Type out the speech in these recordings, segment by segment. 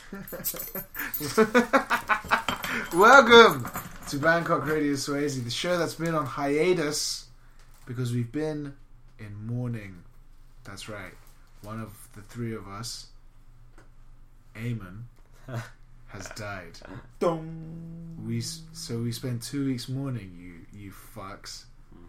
Welcome to Bangkok Radio Swayze, the show that's been on hiatus because we've been in mourning. That's right. One of the three of us, Eamon, has died. We spent 2 weeks mourning. You fucks.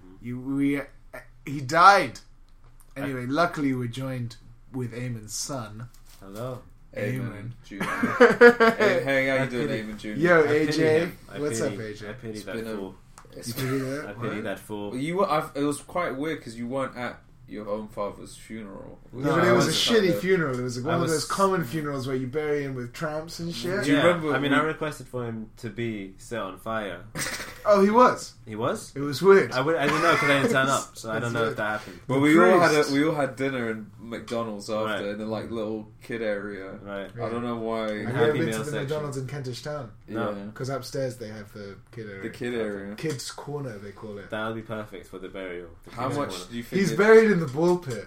He died. Anyway, luckily we're joined with Eamon's son. Hello. Eamon Jr. Hey, how you doing, Eamon Jr.? Yo, AJ. What's up, AJ? I pity that fool. You pity that? I pity that fool. It was quite weird because you weren't at your own father's funeral. No, but it was a shitty funeral. It was one of those common funerals where you bury him with tramps and shit. Do you remember? I requested for him to be set on fire. Oh, he was. He was. It was weird. I didn't know because I didn't turn up, so I don't know if that happened. But we all had dinner in McDonald's after, Right. in the little kid area. Right. I don't know why. Have you ever been to the McDonald's in Kentish Town? No. Because upstairs they have the kid area. The kid area. Kids' corner, they call it. That'll be perfect for the burial. How much do you think? He's buried in the ball pit.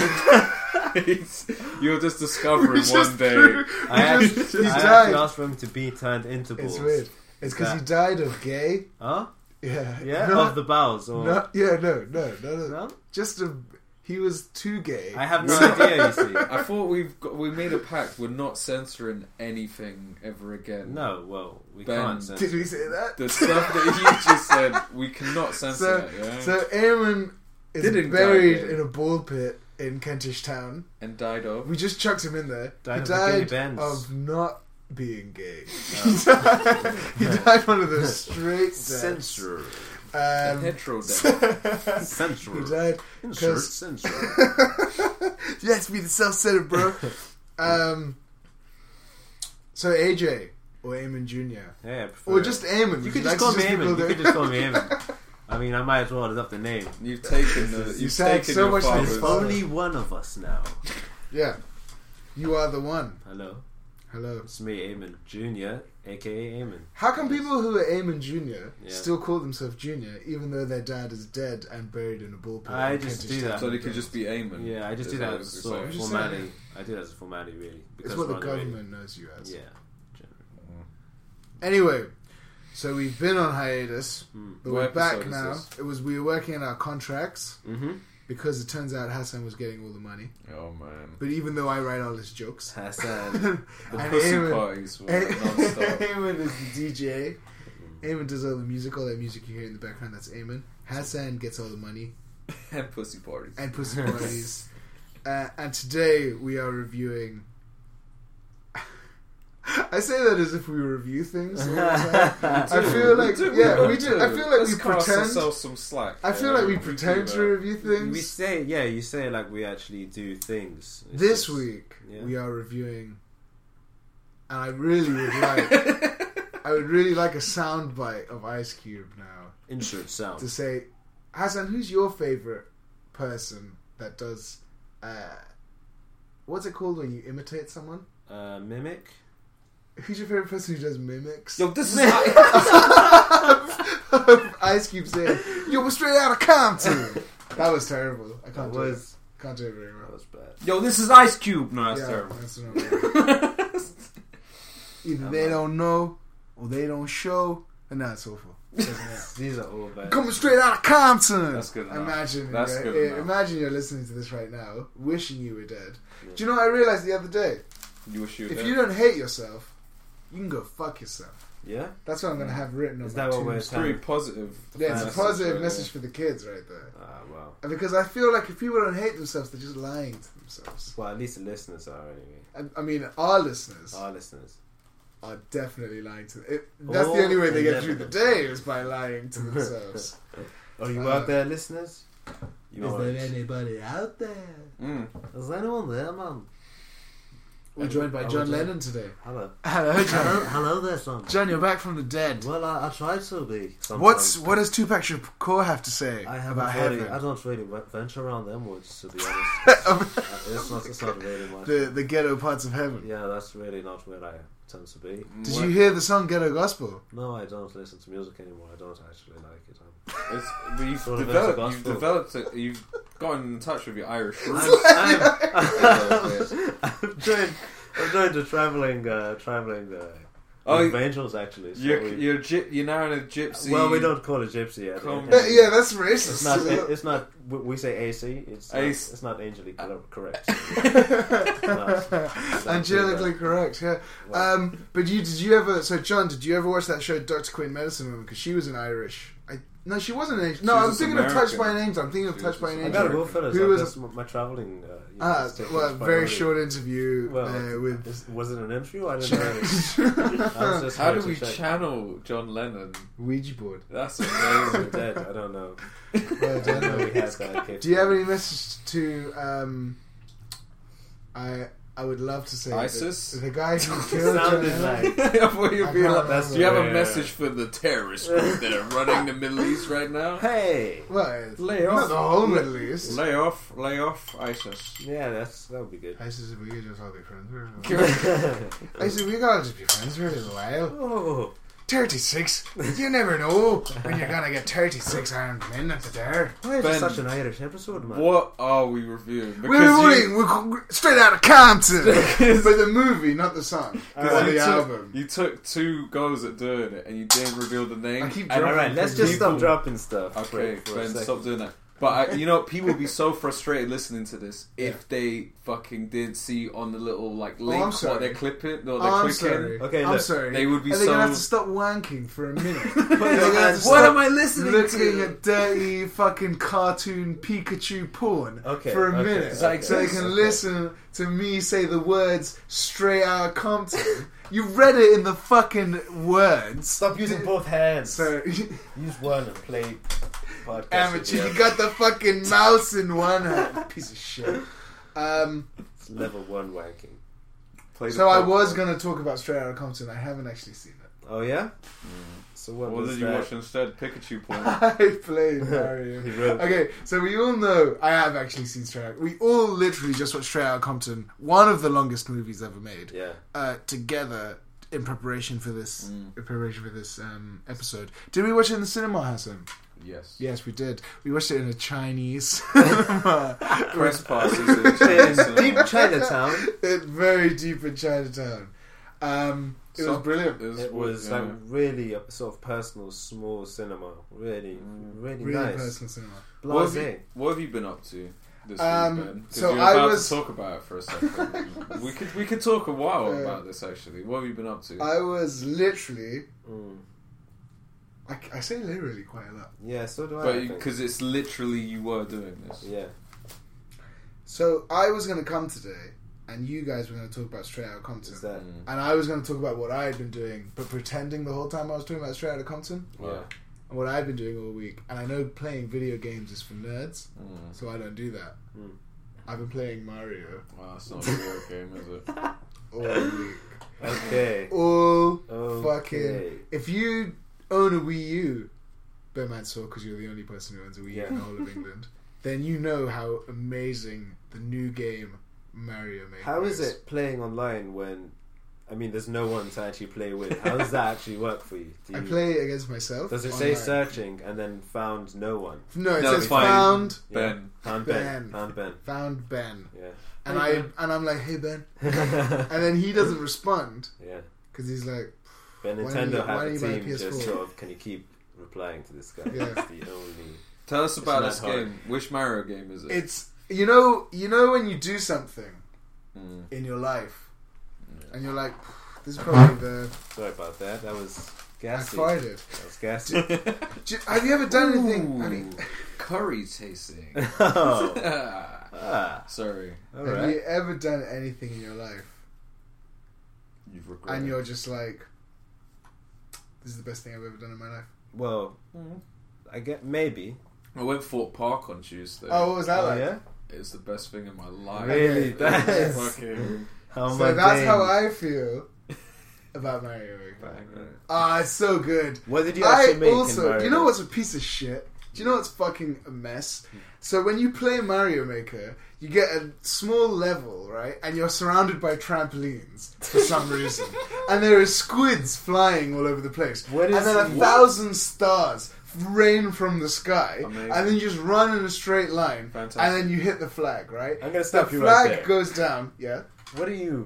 You're just discovering one day. I actually asked for him to be turned into balls. It's weird. It's because he died of gay. Huh? Yeah. Yeah? No, of the bowels? Or... no. No? Just he was too gay. I have no idea, you see. I thought we made a pact. We're not censoring anything ever again. No, well, we Ben, can't censor. Did we say that? The stuff that you just said, we cannot censor it. Yeah? So Eamon is Didn't buried die, in a ball pit in Kentish Town. And died of. We just chucked him in there. Died He of died Billy Benz. of not being gay. No. He died one of those straight deaths. Censor. A hetero death. Censor. He died Insert because censor. you have to be the self-centered, bro. So AJ or Eamon Jr. Yeah, I prefer or it. just Eamon. You could Like just call me people Eamon. do. You could just call me Eamon. I mean, I might as well adopt the name. You've taken the. You've sound taken so your much like father's. his There's father. only one of us now. Yeah, you are the one. Hello. Hello. It's me, Eamon Jr., a.k.a. Eamon. How come people who are Eamon Jr. Yeah. still call themselves Junior, even though their dad is dead and buried in a ball pit? I in just Kentish do Town? that. So they could just be Eamon. Yeah, I just do Is that what as a you're sort of saying. Just formality. saying. I do that as a formality, really. It's what the we're on radio. government knows you as. Yeah. Anyway, so we've been on hiatus, but we're What back episode is now. this? We were working on our contracts Mm-hmm. because it turns out Hassan was getting all the money. Oh man. But even though I write all his jokes, Hassan. The and pussy Eamon- parties were non-stop. Eamon is the DJ. Eamon does all the music, all that music you hear in the background. That's Eamon. Hassan gets all the money And pussy parties. and pussy parties. And today we are reviewing. I say that as if we review things. All the time. I feel like we do. I feel like Let's we cast pretend. ourselves some slack. I feel like we do pretend to that. review things. You say like we actually do things. It's This just- week yeah. we are reviewing, and I really would like. I would really like a soundbite of Ice Cube now Insert to sound. say, Hassan, who's your favorite person that does? What's it called when you imitate someone? Mimic. Who's your favorite person who does mimics? Yo, this is Ice Cube saying, "Yo, we're straight out of Compton." That was terrible. I can't do it. Can't do it very well. That was bad. Yo, this is Ice Cube. No, that's Yeah, terrible. that's not right. Either they don't know or they don't show, and that's awful. These are all bad. Coming straight out of Compton. That's good enough. Imagine, That's right? good enough. Imagine you're listening to this right now, wishing you were dead. Do you know what I realized the other day? You wish you were If dead. you don't hate yourself, you can go fuck yourself. Yeah? That's what I'm going to have written on Is my that what we're tombstone. It's pretty positive. Yeah, it's a message positive right message for the kids right there. Ah, well. And because I feel like if people don't hate themselves, they're just lying to themselves. Well, at least the listeners are anyway. I mean, our listeners Our listeners. are definitely lying to them. That's the only way they get through the day is by lying to themselves. Oh, you out there, listeners? You Is are. there anybody out there? Mm. Is anyone there, man? We're joined by John Lennon today. Hello. Hello, John. Hello there, son. John, you're back from the dead. Well, I try to be. Sometimes. What does Tupac Shakur have to say I about heaven? I don't really venture around them woods, to be honest. It's not really much. the ghetto parts of heaven. Yeah, that's really not where I tend to be. Did you hear the song Ghetto Gospel? No, I don't listen to music anymore. I don't actually like it. But you've Sort of developed it. You've gotten in touch with your Irish roots. I'm I'm going to traveling Oh, angels actually. So you're now in a gypsy. well, we don't call it gypsy yet. Yeah, that's racist. It's not. We say AC. It's not angelically correct. Angelically correct. Yeah. Well, But did you ever? So John, did you ever watch that show Dr. Queen Medicine Woman? Because she was an Irish. No, she wasn't an Asian. No, I'm thinking of Touched by an Angel. I'm thinking of Touched by an I Angel. gotta go, fellas. Who was That's my traveling. well, very short interview with. Was it an interview? I didn't know. How do we channel John Lennon? Ouija board. That's We're amazing. dead. I don't know. Well I done. know we have that. Do you have any message to? I would love to say ISIS? the guy who killed John Sounded Lennon. like. I thought you'd be like, That's do you have a rare. message for the terrorist group that are running the Middle East right now? Hey. Well, Lay not off. the whole Middle East. Lay off ISIS. Yeah, that would be good. ISIS, if we could just all be friends for a while. ISIS, we gotta just be friends for a little while. Oh. 36. You never know when you're gonna get 36 armed men at the door. Why is Ben, it such an Irish episode, man? What are we reviewing? We're straight out of Compton. But the movie, not the song. Or the album. You took 2 goes at doing it and you didn't reveal the name. I keep And- dropping Alright, let's just stop dropping stuff. Okay, for a Ben, second. stop doing that. But people would be so frustrated listening to this if they fucking did see on the little like link I'm what sorry. they're clipping or Oh, they're I'm clicking. sorry. Okay, I'm look, sorry. they would be and they're gonna so- have to stop wanking for a minute. What am I listening looking to? at dirty fucking cartoon Pikachu porn Okay, for a okay, minute, okay, so they can okay. listen to me say the words straight out of Compton. You read it in the fucking words. Stop using both hands. So, Use one and play podcast. amateur, you got the fucking mouse in one hand. Piece of shit. It's level 1 wanking. Play the So I pop- was going to talk about Straight Outta Compton. I haven't actually seen it. Oh yeah. So what What was did you that? watch instead? Pikachu porn. I played Mario. He wrote Okay, so we all know I have actually seen Straight Outta. We all literally just watched Straight Outta Compton, one of the longest movies ever made, Yeah. together in preparation for this. Episode. Did we watch it in the cinema, Hassan? Yes. Yes, we did. We watched it in a Chinese cinema. Press passes In deep Chinatown. Very deep in Chinatown. It was brilliant. It was like really a sort of personal, small cinema. Really, really Really nice. personal cinema. Blasé. What have you been up to this week, Ben? 'Cause so you're I about was- to talk about it for a second. we could talk a while about this actually. What have you been up to? I was literally... Mm. I say literally quite a lot. Yeah, so do I. But I think. because it's literally you were doing this. Yeah. So I was going to come today, and you guys were going to talk about Straight Outta Compton. Is that? And I was going to talk about what I had been doing, but pretending the whole time I was talking about Straight Outta Compton, Yeah. and what I've been doing all week. And I know playing video games is for nerds, Mm. so I don't do that. Mm. I've been playing Mario Wow, it's not a video game, is it? all week. Okay. All Okay. fucking... If you own a Wii U, Ben Mansour, because you're the only person who owns a Wii U Yeah. in the whole of England, then you know how amazing the new game Mario Maker How is it playing online when? I mean, there's no one to actually play with. How does that actually work for you? Do I you play against myself. does it say online. searching and then found no one? No, it No, says it's fine. found Ben. Found Ben. Ben. Found Ben. found Ben, Yeah. and Hey, I'm like, hey Ben, and then he doesn't respond Yeah. because he's like, But Why don't Nintendo you- have why a don't you buy a team just PS4? sort of, can you keep replying to this guy? Yeah. It's the only... Tell us about It's this not hard. game. Which Mario game is it? it's you know when you do something Mm. in your life, and you're like, this is probably the Sorry about that. That was I gassy. farted. That was gassy. Have you ever done anything? Ooh, I mean, curry tasting. Oh. Ah, Ah. sorry, All have right. you ever done anything in your life you've regretted. and you're just like, this is the best thing I've ever done in my life? Well, I get maybe. I went Fort Park on Tuesday. Oh, what was that Oh like? yeah. It's the best thing in my life. Really? It That was is- fucking. How So mundane. that's how I feel about Mario Maker. Ah, it's so good. What did you actually make in also, Mario you know Maker? what's a piece of shit? Do you know what's fucking a mess? So when you play Mario Maker, you get a small level, right? And you're surrounded by trampolines for some reason. And there are squids flying all over the place. What is- and then 1,000 stars rain from the sky. Amazing. And then you just run in a straight line. Fantastic. And then you hit the flag, right? I'm gonna stop the you flag right there. goes down, yeah. What are you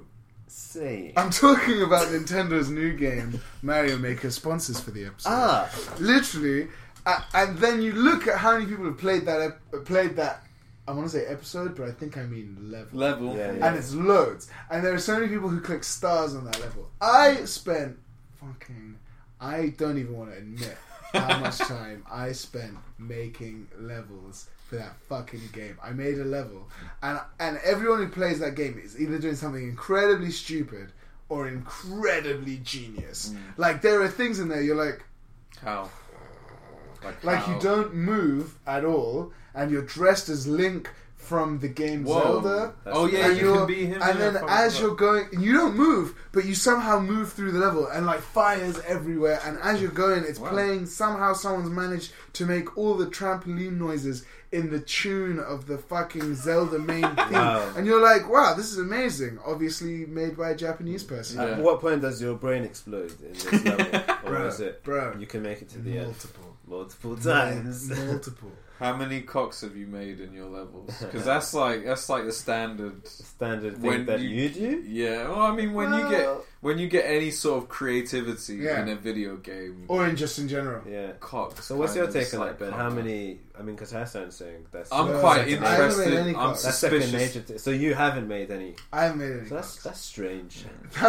saying? I'm talking about Nintendo's new game, Mario Maker sponsors for the episode. Literally, and then you look at how many people have played that. I want to say episode, but I think I mean level. Yeah. And it's loads. And there are so many people who click stars on that level. I spent I don't even want to admit how much time I spent making levels for that fucking game. I made a level, and everyone who plays that game is either doing something incredibly stupid or incredibly genius. Like, there are things in there you're like, How? like how? you don't move at all, and you're dressed as Link from the game Whoa. Zelda. Oh yeah, And you can be him. And yeah, then fuck, as fuck. you're going, you don't move, but you somehow move through the level, and like fires everywhere. And as you're going, it's Wow. playing. Somehow, someone's managed to make all the trampoline noises in the tune of the fucking Zelda main theme. Wow. And you're like, wow, this is amazing. Obviously made by a Japanese person. Yeah. At what point does your brain explode in this level? Or Bro, is it bro. you can make it to the end Multiple times? Multiple. How many cocks have you made in your levels? Because that's like the standard. Standard thing When that you- you do? Yeah, well, I mean, when you get any sort of creativity Yeah. in a video game, Or in just in general. Yeah. cocks. So what's kind your of take on like that, Ben? come How out. many? I mean, because Hassan's saying that's. I'm No, quite I haven't made interested. any I'm cocks. That's second suspicious. nature. So you haven't made any. I haven't made any. So that's strange.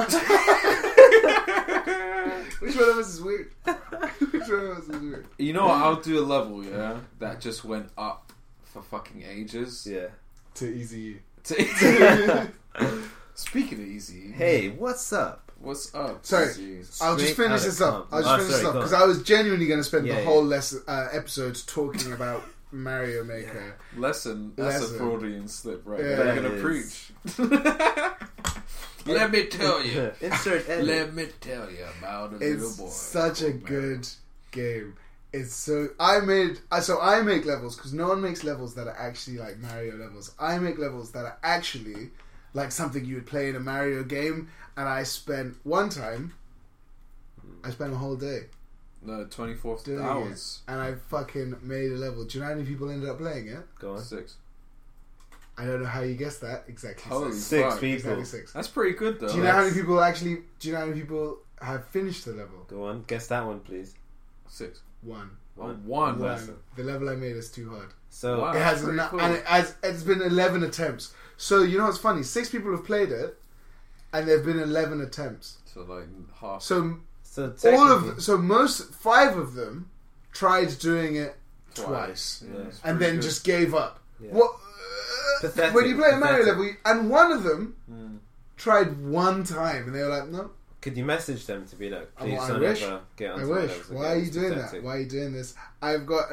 Which one of us is weird? Which one of us is weird? You know what? I'll do a level, yeah, that just went up for fucking ages. Yeah. To Easy Speaking of easy, Hey, what's up? what's up? Sorry. Easy? I'll just Straight finish out this of up. Compton. Sorry, go Because on. I was genuinely going to spend Yeah, the yeah. whole episode talking about Mario Maker. Lesson. That's Lesson. a Freudian slip, right? Yeah. They're That gonna is. preach. Let me tell you. Insert edit. Let me tell you about a little boy. It's such a called good game. It's so I make levels because no one makes levels that are actually like Mario levels. I make levels that are actually like something you would play in a Mario game. And I spent a whole day No, 24 doing hours. it, and I fucking made a level. Do you know how many people ended up playing it? Go on. 6. I don't know how you guessed that. Exactly Holy six. Six fuck. people. Exactly six. That's pretty good though. Do you know how many people actually? Do you know how many people have finished the level? Go on. Guess that one, please. 6. One. One. One. The level I made is too hard. So Wow. It has pretty cool. and it's been 11 attempts. So you know what's funny? 6 people have played it, and there've been 11 attempts. So like half. So technically- most 5 of them tried doing it twice, Yeah, it's and pretty then good. just gave up. Yeah. What? Pathetic, When you play a Mario pathetic. level, and one of them Mm. tried one time, and they were like, "No, Could you message them to be like, please I don't wish. ever get I onto my wish. levels Why again. are you It's doing pathetic. that? Why are you doing this?" I've got a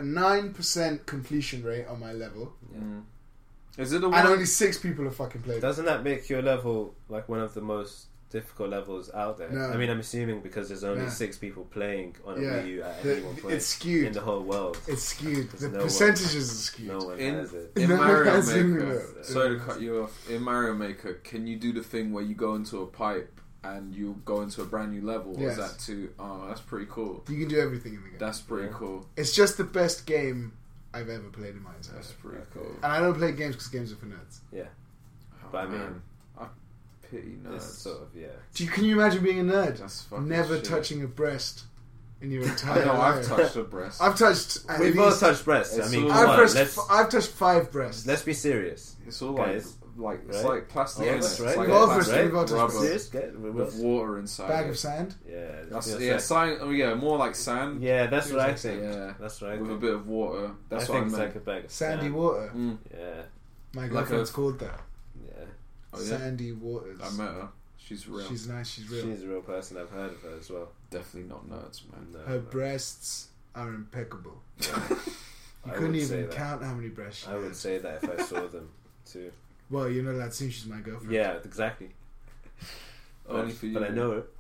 9% completion rate on my level, Mm. Is it a and one? only 6 people have fucking played it. Doesn't that make your level like one of the most difficult levels out there? No. I mean, I'm assuming because there's only No. 6 people playing on a Yeah. Wii U at any one point It's skewed. in the whole world. It's skewed. Because The no one- percentages are skewed. No one In- has it. In No, Mario that's Maker, even sorry to cut you off. In Mario Maker, can you do the thing where you go into a pipe and you go into a brand new level? Or Yes. is that too? Oh, that's pretty cool. You can do everything in the game. That's pretty Yeah. cool. It's just the best game I've ever played in my entire That's life. pretty Okay. cool. And I don't play games because games are for nerds. Yeah, Oh, but I mean, man. I pity nerds. this sort of Can you imagine being a nerd? That's fucking Never shit. touching a breast in your I entire know. I've life. touched a breast. I've touched. at We least- both touched breasts. I It's mean, all- come I've on, touched. I've touched 5 breasts. let's be serious. It's all Guys. like it's Right? like plastic. Yeah, in it. that's It's right. like We've all plastic touched- we've all touched rubber Serious? Get with water inside. Bag it. of sand. Yeah, That's, yes, yeah, right. sand. Oh yeah, more like sand. Yeah, that's what I Seems think. Yeah. That's right. With a bit of water. That's I what I think it's meant. like a bag of Sandy sand. water. Mm. Yeah, My Like girlfriend's a- called that. yeah. Oh yeah, Sandy waters. I met her. She's real. She's nice. She's real. She's a real person. I've heard of her as well. Definitely not nerds, man. No, Her no. breasts are impeccable. You I couldn't would say even that. count how many breasts she I would has. say that if I saw them too. Well, you're not allowed to see she's my girlfriend. Yeah, exactly. Only for you. But I know her.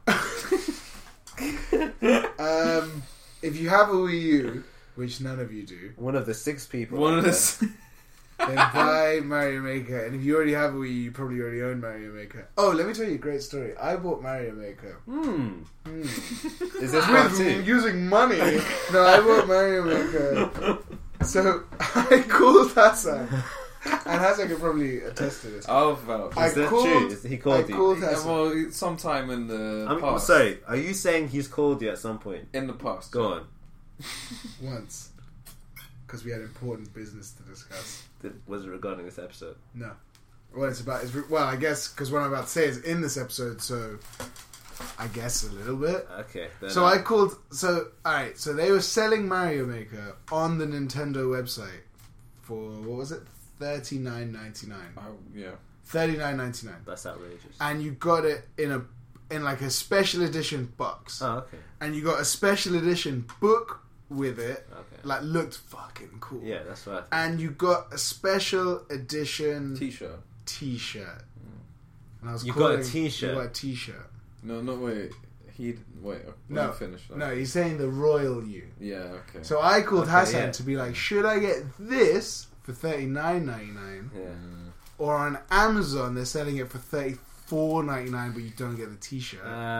If you have a Wii U, which none of you do, One of the 6 people. One out of there. this. then buy Mario Maker. And if you already have a Wii U, you probably already own Mario Maker. Oh, let me tell you a great story. I bought Mario Maker. Is this part With 2? using money. No, I bought Mario Maker. So I called Hassan And Hassan could probably attest to this. I'll vouch. I Is that called- true? He called I you. called Yeah, Hassan. well, sometime in the I'm past. sorry. Are you saying he's called you at some point? In the past. Go on. Once. Because we had important business to discuss. Was it regarding this episode? No. Well, well, I guess, because what I'm about to say is in this episode, so I guess a little bit. Okay. Then So I called. So alright. So they were selling Mario Maker on the Nintendo website for what was it? $39.99. Oh, yeah. $39.99. That's outrageous. And you got it in like a special edition box. Oh, okay. And you got a special edition book with it. Okay. Like looked fucking cool. Yeah, that's right. And you got a special edition T-shirt. T-shirt. And I was You got a calling- T-shirt? You got a T-shirt. No, wait. Wait. No, Finish that. No, he's saying the royal you. Yeah, okay. So I called Okay, Hassan yeah. to be like, should I get this for $39.99, Yeah. or on Amazon they're selling it for $34.99, but you don't get the T-shirt,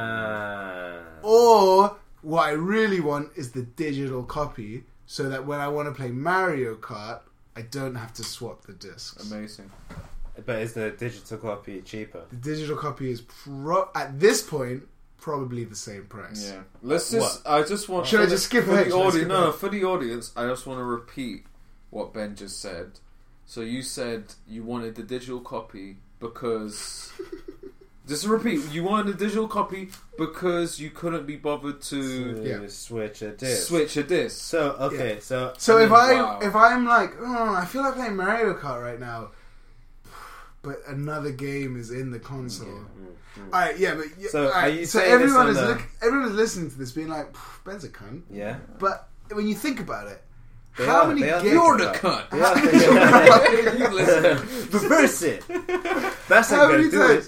or what I really want is the digital copy, so that when I want to play Mario Kart, I don't have to swap the discs. Amazing. But is the digital copy cheaper? The digital copy is at this point probably the same price. Yeah. Let's just. What? I just want. Should I just skip for ahead? the Should I audience? skip No, ahead? for the audience, I just want to repeat what Ben just said. So you said you wanted the digital copy because. Just to repeat, you wanted a digital copy because you couldn't be bothered to Yeah. Switch a disc. switch a disc. So okay, Yeah. so So if Wow. I'm like, oh, I feel like playing Mario Kart right now, but another game is in the console. Alright, yeah, but So alright, are you so saying everyone this is on the- everyone is listening to this, being like, Ben's a cunt. yeah, But when you think about it, They how are- many they are games? You're the about- cunt. You listen. reverse it. That's How how many you do times? it.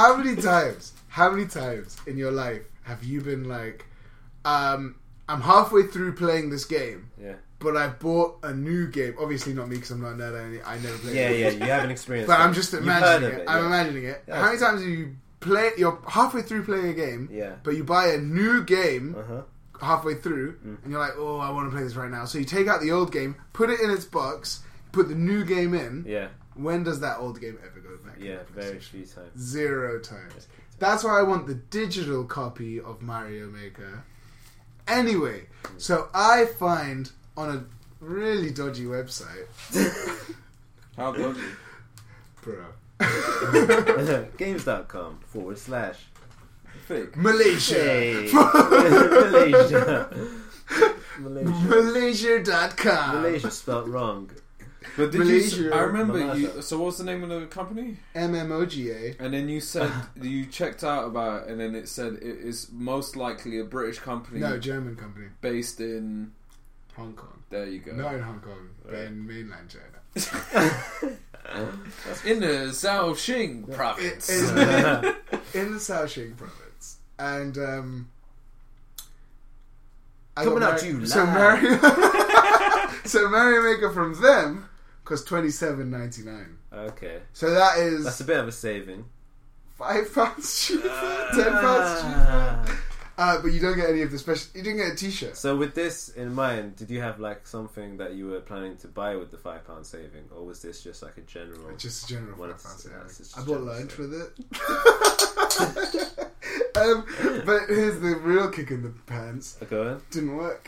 How many times in your life have you been like, I'm halfway through playing this game, Yeah, but I bought a new game. Obviously not me because I'm not a nerd. I never played. yeah, it. yeah. You haven't experienced, But it. I'm just You've imagining heard it. of I'm yeah. imagining it. Yeah. How many times do you play? You're halfway through playing a game, Yeah. but you buy a new game Uh-huh. halfway through, and you're like, oh, I want to play this right now. So you take out the old game, put it in its box, put the new game in. Yeah, When does that old game ever go back? yeah. in the Very PlayStation? few times. 0 times. That's why I want the digital copy of Mario Maker. Anyway, so I find on a really dodgy website, How dodgy? bro, Games.com / Fake. Malaysia. Hey. Malaysia. Malaysia. Malaysia.com. Malaysia spelled wrong. But did Malaysia. you? I remember you. Malaysia. So what's the name of the company? MMOGA. And then you said you checked out about it, and then it said it is most likely a British company No, German company. based in. Hong Kong. There you go. Not in Hong Kong, but Right. in mainland China. In the Shaoxing province. In the Shaoxing province. And, I Coming got out to you So live. Mario, so Mario Maker from them cost $27.99. Okay, So that is that's a bit of a saving. £5 cheaper, £10 cheaper. But you don't get any of the special. You didn't get a T-shirt. So with this in mind, did you have like something that you were planning to buy with the £5 saving, or was this just like a general? Just a general Well, £5. it's just I bought general lunch saving. with it. But here's the real kick in the pants. Go on. Didn't work.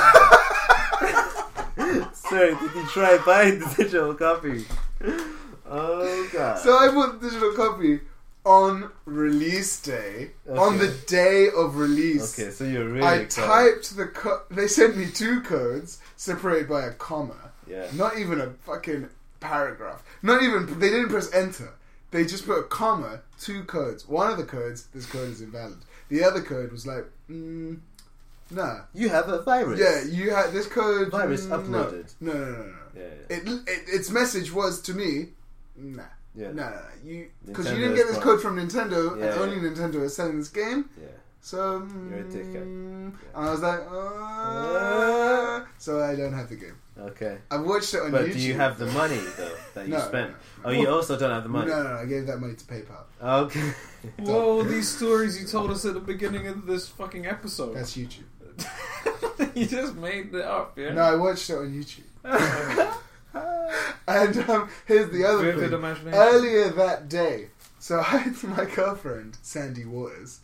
Sorry, did you try buying the digital copy? Oh god. So I bought the digital copy on release day. Okay. On the day of release. Okay, so you're really I excited. typed the they sent me 2 codes separated by a comma. Yeah. Not even a fucking paragraph. Not even, they didn't press enter. They just put a comma, 2 codes. One of the codes, this code is invalid. The other code was like, nah. You have a virus. Yeah, you had this code. Virus no. uploaded. No. Yeah. Its message was to me, nah. Yeah. No. Because you Nintendo didn't get is this wrong. code from Nintendo, Yeah, and yeah. only Nintendo is selling this game. Yeah. So You're a dickhead. and I was like, so I don't have the game. Okay. I watched it on But YouTube. do you have the money though that you No, spent? no. Oh, you also don't have the money. No, I gave that money to PayPal. Okay. Whoa, these stories you told us at the beginning of this fucking episode. That's YouTube. You just made it up, yeah? No, I watched it on YouTube. And here's the other Vivid thing. imagination. Earlier that day, so my girlfriend, Sandy Waters,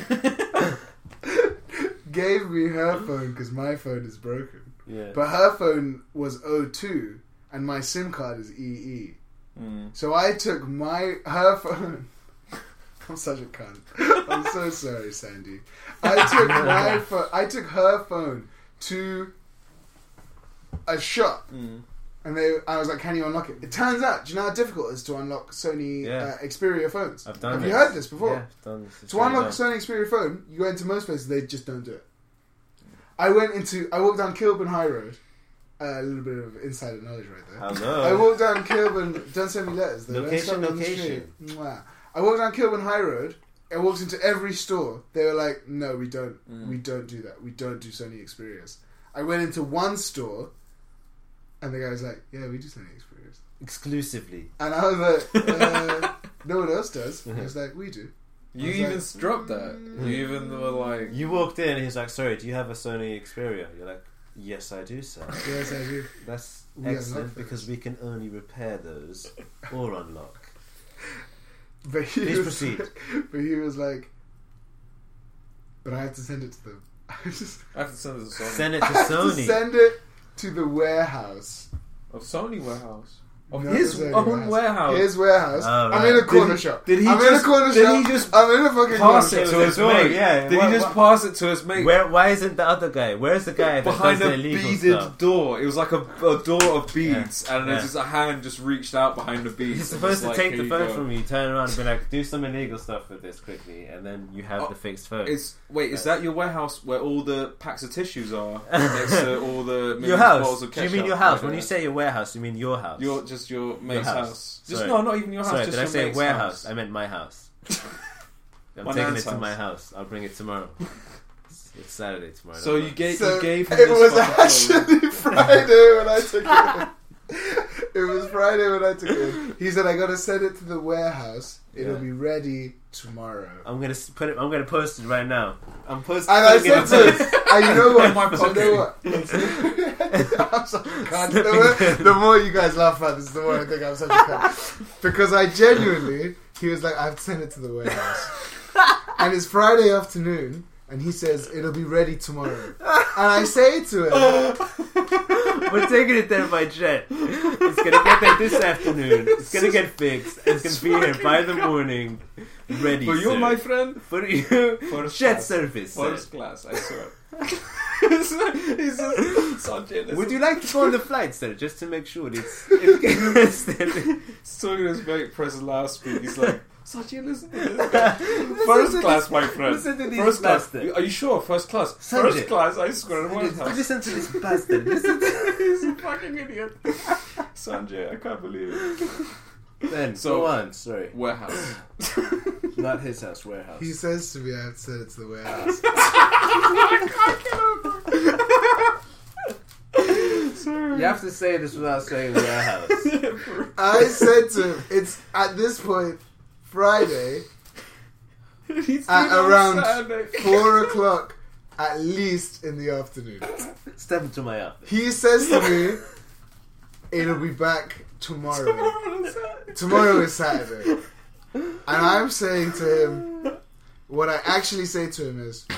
gave me her phone because my phone is broken. Yeah. But her phone was O2 and my SIM card is EE. So I took her phone. I'm such a cunt. I'm so sorry, Sandy. I took her phone to a shop, and I was like, "Can you unlock it?" It turns out, do you know how difficult it is to unlock Sony Xperia phones? I've done Have this. you heard this before? Yeah, I've done this. It's To really unlock a hard. Sony Xperia phone, you go into most places, they just don't do it. I walked down Kilburn High Road. A little bit of insider knowledge right there. Hello. I walked down Kilburn. Don't send me letters. Though. Don't stop Location, me on the location. street. Mwah. I walked down Kilburn High Road. I walked into every store. They were like, "No, we don't. We don't do that. We don't do Sony Xperias." I went into one store, and the guy was like, "Yeah, we do Sony Xperias." Exclusively. And I was like, "No one else does." He was like, "We do." You was even like, dropped that. You even were like, You walked in and he's like, "Sorry, do you have a Sony Xperia?" You're like, "Yes, I do, sir." Yes, I do. That's We excellent unlock because those. we can only repair those or unlock. But he Please was, proceed. But he was like, "But I have to send it to them." I I have to send this to Sony. Send it to have to Sony. send it to the warehouse. Of Sony warehouse. Of Not his the Sony own warehouse. His warehouse. Oh, I'm right. in a corner Did he- shop. did he I'm in just- a corner did shop. he just I'm in a fucking Pass corner it shop. to his door, mate. yeah. Did What- he just what- pass it to his mate? Why isn't the other guy? Where's the guy that Behind does a the illegal beaded stuff? door. It was like a door of beads, and Yeah. there's just a hand just reached out behind the beads. He's and supposed just to like, take the "Here you phone go." from you, turn around and be like, "Do some illegal stuff with this quickly," and then you have Oh, the fixed phone. Is that your warehouse where all the packs of tissues are next to all the millions Your bottles house? of Do you ketchup? mean your house? Like When that? you say your warehouse, you mean your house? your mate's house. house. Just Sorry. no, not even your house. Sorry, just did I your say mate's warehouse? house. I meant my house. I'm My taking nan's it to my house. house. I'll bring it tomorrow. It's Saturday tomorrow. So you gave So you gave him it this was fucking phone. actually Friday when I took it in. It was Friday when I took it in. He said, "I gotta send it to the warehouse. It'll Yeah. be ready tomorrow." I'm gonna put it. I'm gonna post it right now. I'm posting. And I it in said a to post. him, and you know what? In my You know what? I'm such a cunt. The more you guys laugh at this, the more I think I'm such a cunt. Because I genuinely, he was like, "I have to send it to the warehouse." And it's Friday afternoon, and he says, "It'll be ready tomorrow." And I say to him, We're taking it there by jet. It's gonna get there this afternoon. It's gonna get fixed. It's gonna be here by the morning, ready. For you, sir. my friend, For you, First jet class. service. sir. first class. I swear. He's just so jealous. Would you like to go on the flight, sir, just to make sure it's So his mate presses loudspeaker. He's like, Sachi, listen to this guy. First class, my friend. listen to these First class. bastards. Are you sure? First class. Sanjay. First class. I swear. Listen to this bastard. Listen to He's a fucking idiot. Sanjay, I can't believe it. Ben, So- go on. Sorry, Warehouse. not his house. Warehouse. he says to me, "I have to send it to the warehouse." You have to say this without saying warehouse. I said to him, "It's at this point Friday He's at doing it on around Saturday. 4 o'clock, at least in the afternoon." Step into my office. He says to me, "It'll be back tomorrow." Tomorrow is Saturday. And I'm saying to him, what I actually say to him is,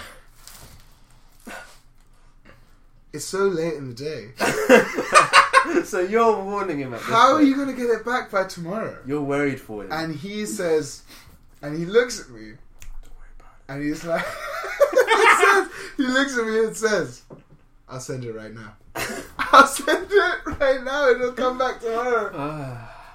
"It's so late in the day. So you're warning him at this How are point. you going to get it back by tomorrow?" You're worried for him. And he says, and he looks at me, and he's like, he looks at me and says, "I'll send it right now. I'll send it right now. It'll come back tomorrow."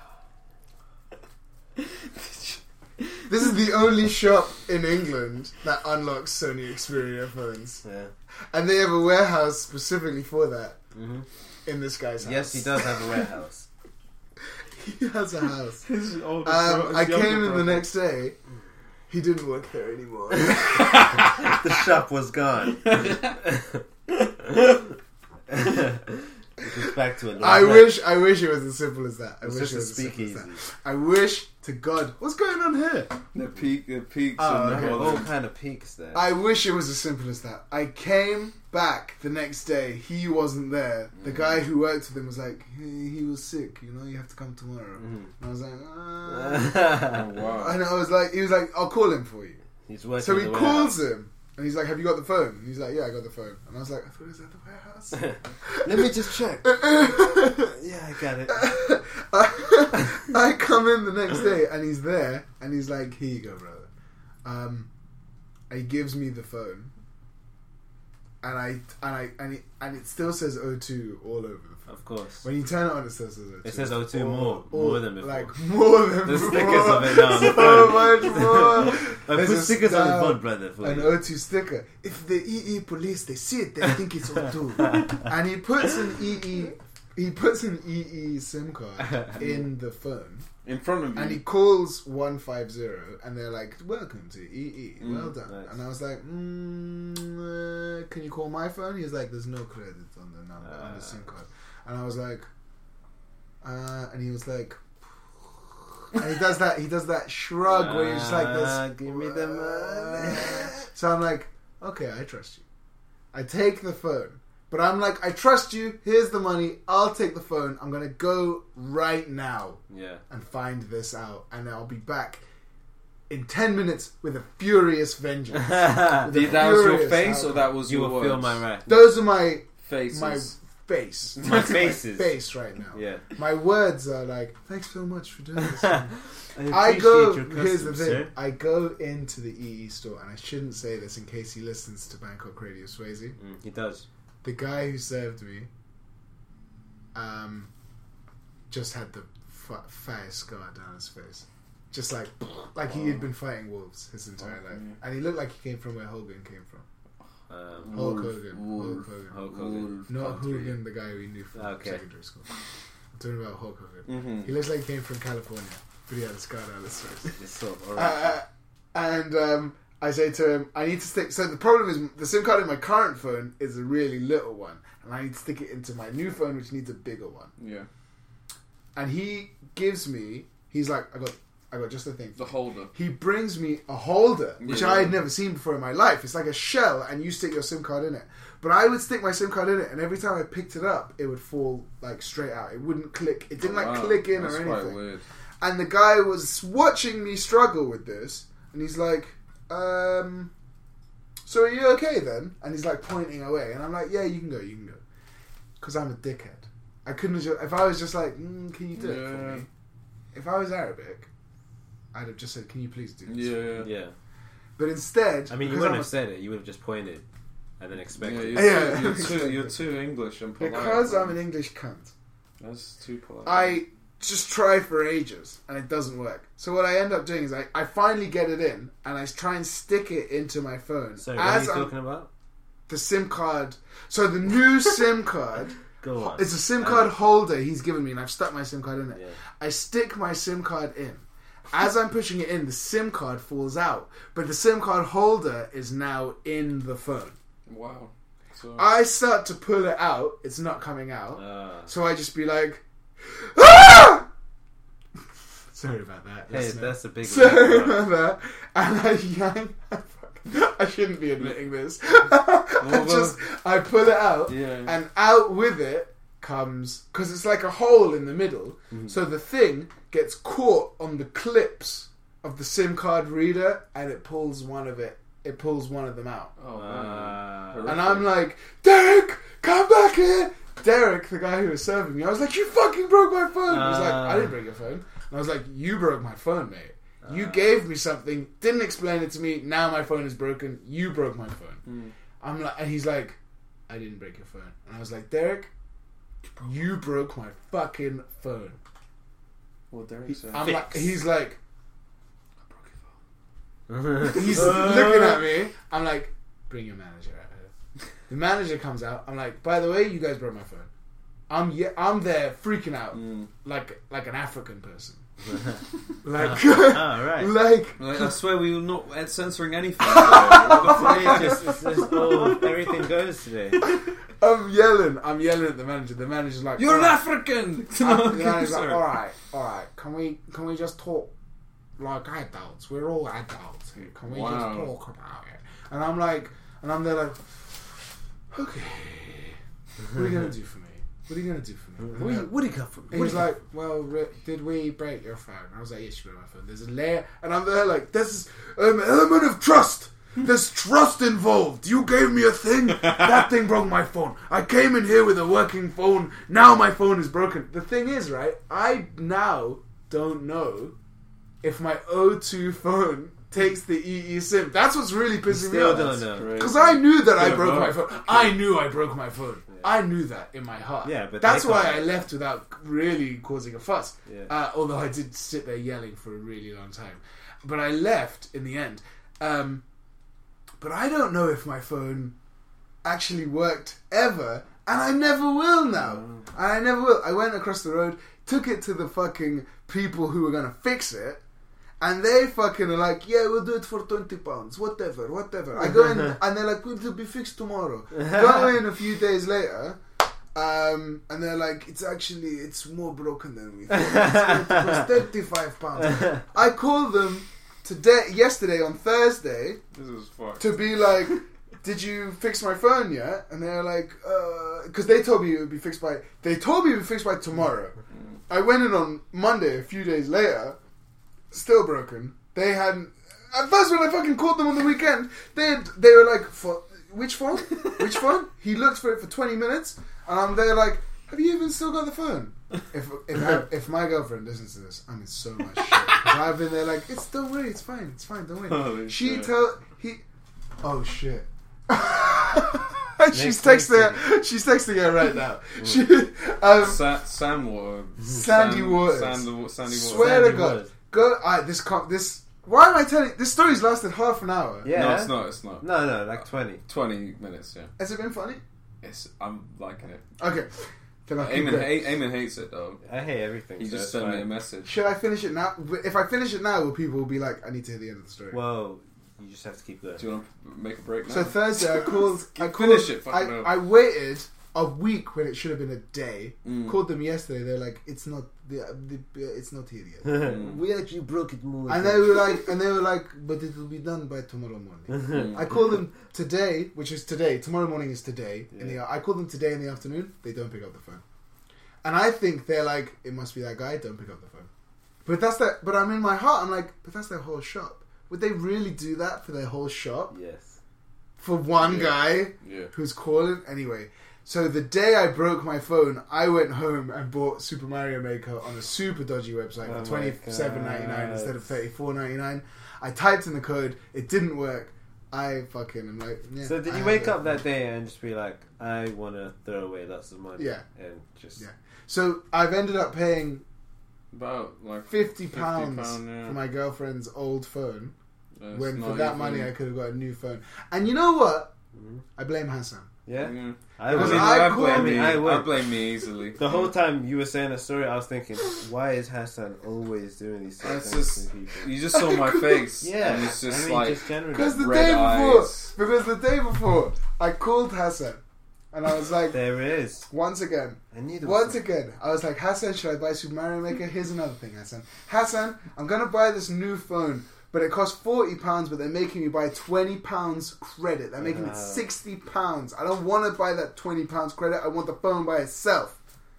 This is the only shop in England that unlocks Sony Xperia phones. Yeah. And they have a warehouse specifically for that Mm-hmm. in this guy's house. Yes, he does have a warehouse. He has a house. His older I his younger came in the brother. next day. He didn't work there anymore. The shop was gone. The It's back to it. I wish it was as simple as that. I It's wish just it a was as simple as speakeasy. that. I wish to God. What's going on here? The peaks. Oh, and okay. all All that. kind of peaks there. I wish it was as simple as that. I came back the next day. He wasn't there. The guy who worked with him was like, he was sick. You know, you have to come tomorrow. And I was like, Oh, wow. And I was like, he was like, I'll call him for you. He's working. So he in the calls warehouse. him. And he's like, have you got the phone? And he's like, yeah, I got the phone. And I was like, I thought it was at the warehouse. Let me just check. Yeah, I got it. I come in the next day and he's there and he's like, here you go, brother. He gives me the phone and it still says O2 all over the phone. Of course. When you turn it on, it still says O2. It says O2 more than before. Like more than The before. stickers of it now on the So phone. much more. I There's put a stickers on the stamp, phone, brother. For An you. O2 sticker. If the EE police they see it, they think it's O2. And he puts an EE SIM card in the phone. In front of you. And he calls 150 and they're like, welcome to EE, well done. Nice. And I was like, can you call my phone? He was like, there's no credit on the number, on the SIM card. And I was like, and he was like, and he does that shrug where he's just like this. Give me the money. So I'm like, okay, I trust you. I take the phone. But I'm like, I trust you. Here's the money. I'll take the phone. I'm going to go right now Yeah. and find this out. And I'll be back in 10 minutes with a furious vengeance. With a That was your furious face or outcome. that was You your will words? feel my wrath. Those are my Faces. my face. My faces. My face right now. Yeah. My words are like, thanks so much for doing this. I I go. appreciate your Here's the custom, thing. sir. I go into the EE store, and I shouldn't say this in case he listens to Bangkok Radio Swayze. He does. The guy who served me, just had the fattest scar down his face, just like he had been fighting wolves his entire life, and he looked like he came from where Hogan came from. Hulk Hogan. Hulk Hogan. Not Hogan, the guy we knew from Okay. secondary school. I'm talking about Hulk Hogan. Mm-hmm. He looks like he came from California, but he had a scar down his face. It's so alright. And I say to him, I need to stick. So the problem is, the SIM card in my current phone is a really little one, and I need to stick it into my new phone, which needs a bigger one. Yeah. And he gives me, he's like, I got just a thing. The holder. He brings me a holder, which Yeah. I had never seen before in my life. It's like a shell, and you stick your SIM card in it. But I would stick my SIM card in it, and every time I picked it up, it would fall like straight out. It wouldn't click. It didn't Wow, click in that's or quite anything. weird. And the guy was watching me struggle with this, and he's like, so are you okay then? And he's like pointing away, and I'm like, yeah, you can go. Because I'm a dickhead. I couldn't just, if I was just like, can you do it for me? If I was Arabic, I'd have just said, can you please do this? Yeah. Yeah. But instead, I mean, you because wouldn't I'm have said it. You would have just pointed and then Yeah, expected. you're too English and polite. because I'm an English cunt, That's too polite. I just try for ages and it doesn't work. So what I end up doing is I finally get it in and I try and stick it into my phone. Sorry, what are you talking about? The SIM card. So the new SIM card. Go on. It's a SIM card holder he's given me, and I've stuck my SIM card in it. Yeah. I stick my SIM card in. As I'm pushing it in, the SIM card falls out, but the SIM card holder is now in the phone. Wow. So, I start to pull it out, it's not coming out, so I just be like, ah! Sorry about that. Hey, listener. that's a big Sorry one. about that. And I yank. I shouldn't be admitting this. I pull it out, yeah. and out with it comes, because it's like a hole in the middle, so the thing gets caught on the clips of the SIM card reader, and it pulls one of them out. Oh, man. And I'm like, Derek, come back here! Derek, the guy who was serving me, I was like, you fucking broke my phone! He was like, I didn't break your phone. And I was like, you broke my phone, mate. You gave me something, didn't explain it to me, now my phone is broken, you broke my phone. I'm like, and he's like, I didn't break your phone. And I was like, Derek, you broke my fucking phone. What Derek said. He's like, I broke your phone. he's looking at me. I'm like, bring your manager out here. The manager comes out. I'm like, by the way, you guys broke my phone. I'm there freaking out like an African person. Like, right. like, I swear we were not censoring anything. Everything goes today. I'm yelling at the manager. The manager's like, You're an "Alright." African. The manager's like, all right. Can we just talk like adults? We're all adults here. Can we just talk about it? And I'm there like, okay. What are you gonna do for me? What are you gonna do for me? What do you got for me? And he's like, well, did we break your phone? I was like, yes, you broke my phone. There's a layer, and I'm there like, there's an element of trust. There's trust involved. You gave me a thing. That thing broke my phone. I came in here with a working phone. Now my phone is broken. The thing is, right, I now don't know if my O2 phone takes the EE SIM. That's what's really pissing me off. Still don't know. Because I knew that I broke my phone. I knew I broke my phone. Yeah. I knew that in my heart. Yeah, but that's why I left without really causing a fuss. Yeah. Although I did sit there yelling for a really long time. But I left in the end. But I don't know if my phone actually worked ever. And I never will now. And I never will. I went across the road, took it to the fucking people who were going to fix it. And they fucking are like, yeah, we'll do it for £20. Whatever. I go in and they're like, it'll be fixed tomorrow. Go in a few days later. And they're like, it's more broken than we thought. It's going to cost £35. I called them yesterday on Thursday, This was fucked. to be like, did you fix my phone yet? And they're like, because they told me it would be fixed by tomorrow. I went in on Monday, a few days later, still broken. They hadn't. At first, when I fucking called them on the weekend, they were like, for which phone? Which phone? He looked for it for 20 minutes, and I'm there like, have you even still got the phone? If my girlfriend listens to this, I'm in so much shit. 'Cause I've been there like, don't worry, it's fine, don't worry. Holy shit. Oh shit. She's texting her right now. Sandy Water. Swear to God. Why am I telling you? This story's lasted half an hour. Yeah. No, it's not. No, like 20. 20 minutes, yeah. Has it been funny? I'm liking it. Okay. Then I'll keep going. Eamon hates it, though. I hate everything. He just sent me a message. Should I finish it now? If I finish it now, will people be like, I need to hear the end of the story? Well, you just have to keep going. Do you want to make a break now? So Thursday, I called. Finish it. Fucking hell. I waited a week when it should have been a day. Mm. Called them yesterday. They're like, it's not here yet. We actually broke it more. And they were like, but it will be done by tomorrow morning. I called them today, which is today. Tomorrow morning is today. Yeah. I called them today in the afternoon. They don't pick up the phone, and I think they're like, it must be that guy. Don't pick up the phone. But I'm in my heart. I'm like, but that's their whole shop. Would they really do that for their whole shop? Yes. For one guy who's calling? Anyway, so the day I broke my phone, I went home and bought Super Mario Maker on a super dodgy website for $27.99 instead of $34.99. I typed in the code. It didn't work. I fucking am like, yeah. So did you wake up that day and just be like, I want to throw away lots of money? Yeah. And just... Yeah. So I've ended up paying about like £50 yeah. for my girlfriend's old phone. That's When not for that even- money I could have got a new phone. And you know what? I blame Hassan. Yeah? Yeah. Because I I blame me. I I would. blame me easily. The whole time you were saying a story, I was thinking, why is Hassan always doing these That's things just to people? you just saw my face. Yeah, and it's just I mean, like just generally. Because the Red day before, I called Hassan. And I was like, There it is. once again, I need I was like, Hassan, should I buy Super Mario Maker? Here's another thing, Hassan, I'm going to buy this new phone, but it costs £40, but they're making me buy £20 credit. They're making it £60. I don't want to buy that £20 credit. I want the phone by itself.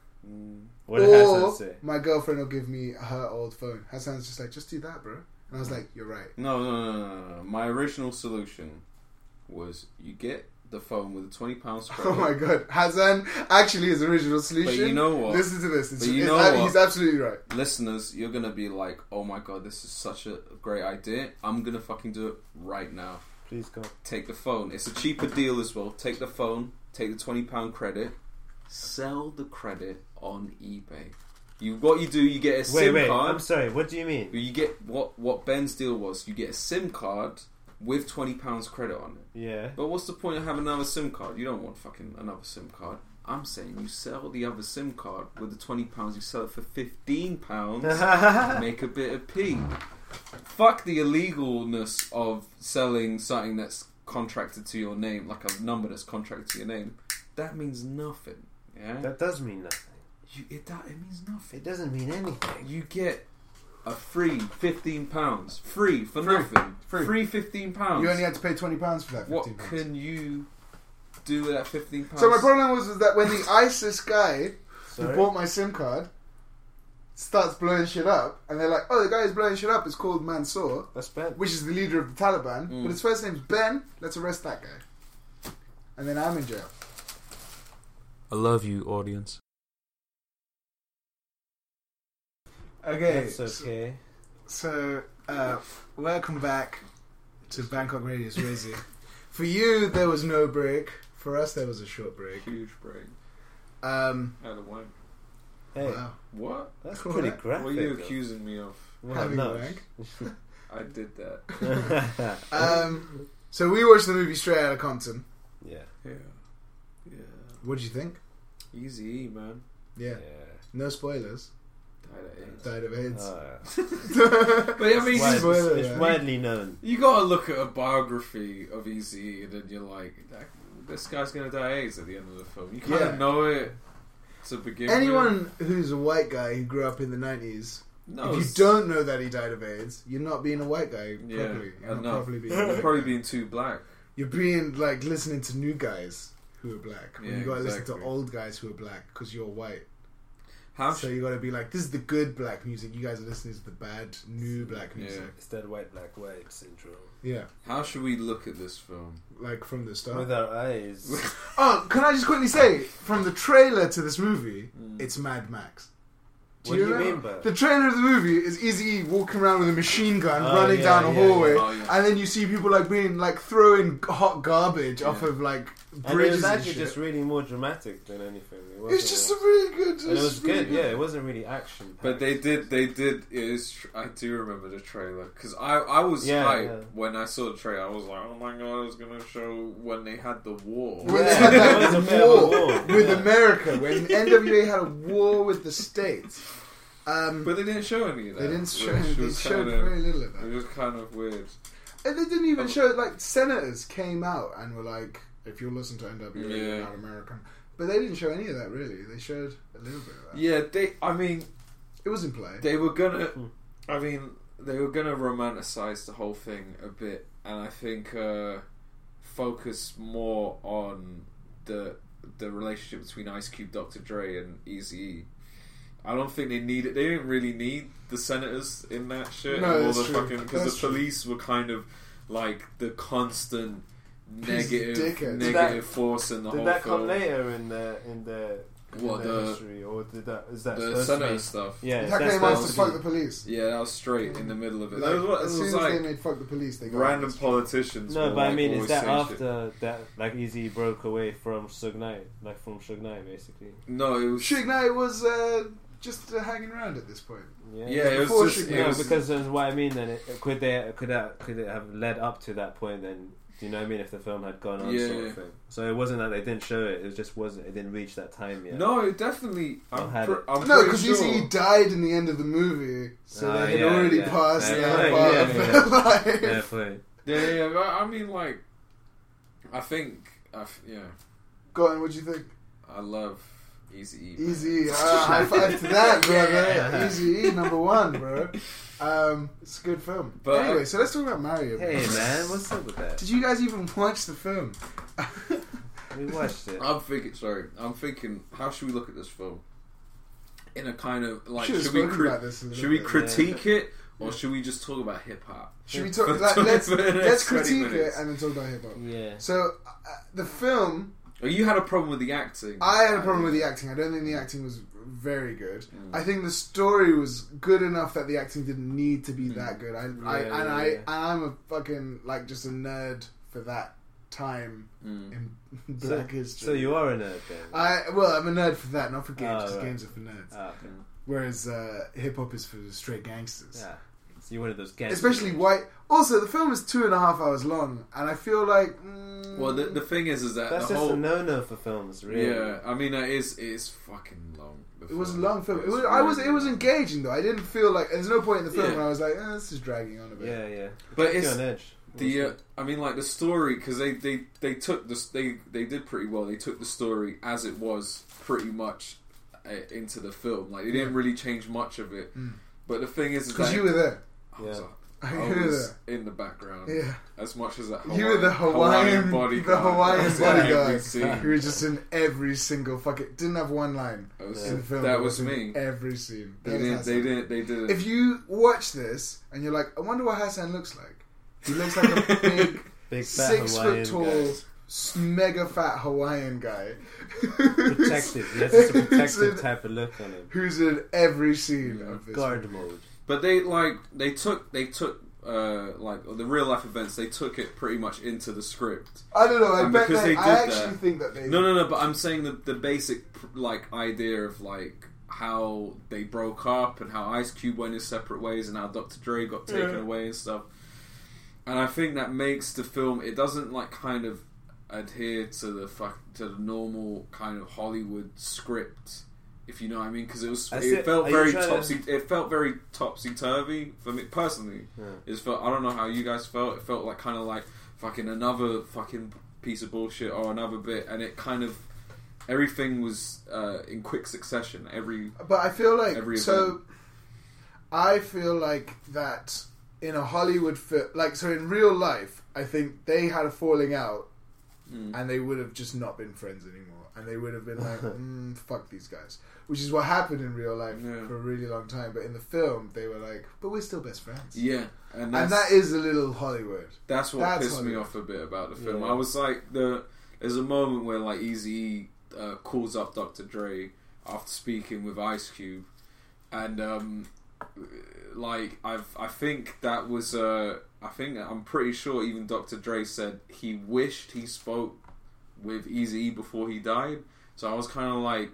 What did Hassan Or say? my girlfriend will give me her old phone. Hassan's just like, just do that, bro. And I was like, you're right. No. My original solution was you get the phone with a £20 credit. Oh my god. Hassan, actually his original solution. But you know what? Listen to this. But you know what? He's absolutely right. Listeners, you're gonna be like, oh my god, this is such a great idea. I'm gonna fucking do it right now. Please go. Take the phone. It's a cheaper deal as well. Take the phone, take the £20 credit, sell the credit on eBay. You get a SIM Wait, card. I'm sorry, what do you mean? You get what Ben's deal was. You get a SIM card with £20 credit on it. Yeah. But what's the point of having another SIM card? You don't want fucking another SIM card. I'm saying you sell the other SIM card with the £20. You sell it for £15. Make a bit of P. Fuck the illegalness of selling something that's contracted to your name, like a number that's contracted to your name. That means nothing. Yeah, That does mean nothing. it means nothing. It doesn't mean anything. You get a free £15. Free for nothing. Free. Free £15. You only had to pay £20 for that. What £15. can you do with that £15? So my problem was that when the ISIS guy who Sorry? bought my SIM card starts blowing shit up, and they're like, "Oh, the guy who's blowing shit up is called Mansoor, That's bad. which is the leader of the Taliban, but his first name's Ben. Let's arrest that guy." And then I'm in jail. I love you, audience. Okay, That's okay. so welcome back to Bangkok Radio Swayze. For you, there was no break. For us, there was a short break. Huge break. Wow. Out of wank. Hey, What? that's Cool, pretty eh? graphic. What are you though. accusing me of? Well, Having no. a wank. I did that. So we watched the movie Straight Outta Compton. Yeah. Yeah. Yeah. What did you think? Easy E, man. Yeah. No spoilers. Died of AIDS. Died of AIDS. Oh, yeah. But I mean, It's, spoiler, it's yeah. widely known. you gotta look at a biography of Eazy-E and then you're like, this guy's gonna die of AIDS at the end of the film. You kind of Yeah. know it to begin with. Anyone who's a white guy who grew up in the 90s, knows. if you don't know that he died of AIDS, you're not being a white guy properly. Yeah, You're not enough. properly being a You're white probably guy. being too black. You're being like listening to new guys who are black. When Yeah, you gotta listen exactly. to old guys who are black because you're white. How So you gotta be like, this is the good black music. You guys are listening to the bad new black music. It's that white, black, white syndrome. Yeah, How should we look at this film? like from the start. With our eyes. Oh, can I just quickly say, from the trailer to this movie, Mm. it's Mad Max. What do you remember? mean by that? The trailer of the movie is Eazy-E walking around with a machine gun, Oh, running yeah, down a yeah, hallway, yeah. Oh, yeah. and then you see people like being like throwing hot garbage off of like And it bridges was and actually shit. just really more dramatic than anything. It's just a really good. And it was really good, yeah. It wasn't really action. But they did. It is. I do remember the trailer because I was Yeah, hyped yeah. when I saw the trailer. I was like, oh my god, it's gonna show when they had the war. When they Yeah, had that was a that bit of a war war, with yeah. America, when NWA had a war with the States. But they didn't show any of that. They didn't show. which They was showed kind of- very little of It that, was kind of weird. and they didn't even show like senators came out and were like, "If you listen to NWA, Yeah. you're not American." But they didn't show any of that really. They showed a little bit of that. Yeah, I mean, It was in play. they were gonna. I mean, they were gonna romanticize the whole thing a bit, and I think focus more on the relationship between Ice Cube, Dr. Dre, and Eazy-E. I don't think they needed. They didn't really need the senators in that shit. No, and all that's the true. fucking because That's the true. police were kind of like the constant Piece of dickheads. negative force in the Did whole that film. come later in the What, in the the- history, or did that is that The supposed to senator be? stuff. Yeah, that that's came out to supposed fuck to the be. police. Yeah, that was straight in the middle of it. Like, That was, as it soon was as they like made fuck the police, they got random arrested. politicians. No, were but I like mean, is always that saying shit. after that, like Eazy broke away from Suge Knight, like from Suge Knight, basically? No, it was. Suge Knight was just hanging around at this point. Yeah, it was Before just. Suge It No, was, because that's what I mean. Then could it have led up to that point? Then do you know what I mean? If the film had gone on, Yeah, sort yeah. of thing. So it wasn't that they didn't show it. It just wasn't. It didn't reach that time yet. no, it definitely. I'm had pretty No, because sure. he died in the end of the movie, so Ah, they had yeah, already yeah. passed Yeah, that yeah, part yeah, of yeah. their life. Fair play. Yeah, but I mean, like, I think, yeah, Go on, what'd you think? I love Eazy-E. man. Easy, high five to that, brother. Yeah. Easy, number one, bro. It's a good film. But- anyway, so let's talk about Mario. Hey man, what's up with that? Did you guys even watch the film? We watched it. I'm thinking, how should we look at this film? In a kind of like, Should've should we spoken about this a little should we bit. critique it, or should we just talk about hip hop? Should we talk? For Like, 20 let's minutes, 20 critique it minutes. and then talk about hip hop. Yeah. So the film, Oh, you had a problem with the acting. I had a problem with the acting. I don't think the acting was very good. Mm. I think the story was good enough that the acting didn't need to be that good. I'm a fucking like just a nerd for that time Mm. in Black history. So you are a nerd then? I'm a nerd for that, not for games. Oh, because right. games are for nerds. Ah, okay. Whereas hip hop is for straight gangsters. Yeah. So you wanted those gas. Especially white. Also, the film is 2.5 hours long, and I feel like. Well, the thing is that that's the just whole a no-no for films, really. yeah. I mean, it is fucking long. It was a long film. It It's was engaging though. I didn't feel like there's no point in the film Yeah. where I was like, this is dragging on a bit. Yeah. But Kept you it's on edge. I mean, like the story, because they took this, they did pretty well. They took the story as it was pretty much into the film. Like they didn't really change much of it. But the thing is Because that you were there. I You were was there. in the background. Yeah. As much as that You were the Hawaiian bodyguard. The Hawaiian I was in every bodyguard. scene. You were just in every single fucking. Didn't have one line in the film. That but was in me. Every scene. They That was did Hassan. it. If you watch this and you're like, I wonder what Hassan looks like. He looks like a Big fat 6 Hawaiian foot tall, guy. mega fat Hawaiian guy. Protective. He has this protective type of look on him. Who's in every scene of this. Guard mode. But they took like the real life events. They took it pretty much into the script. I don't know. I And bet because they, they I did actually that- think that they. No. But I'm saying the basic like idea of like how they broke up and how Ice Cube went his separate ways and how Dr. Dre got taken away and stuff. And I think that makes the film. It doesn't like kind of adhere to the normal kind of Hollywood script, if you know what I mean. Because it felt very topsy. It felt very topsy turvy for me personally. Yeah. It felt. I don't know how you guys felt. It felt like kind of like fucking another fucking piece of bullshit or another bit, and it kind of everything was in quick succession. But I feel like every so. event. I feel like that in a Hollywood film, in real life, I think they had a falling out, and they would have just not been friends anymore, and they would have been like, "Fuck these guys," which is what happened in real life for a really long time. But in the film, they were like, "But we're still best friends." Yeah, and that is a little Hollywood. That's what pissed me off a bit about the film. I was like, there's a moment where like Eazy-E calls up Dr. Dre after speaking with Ice Cube, and like I think that was I'm pretty sure even Dr. Dre said he wished he spoke with Eazy-E before he died. So I was kind of like,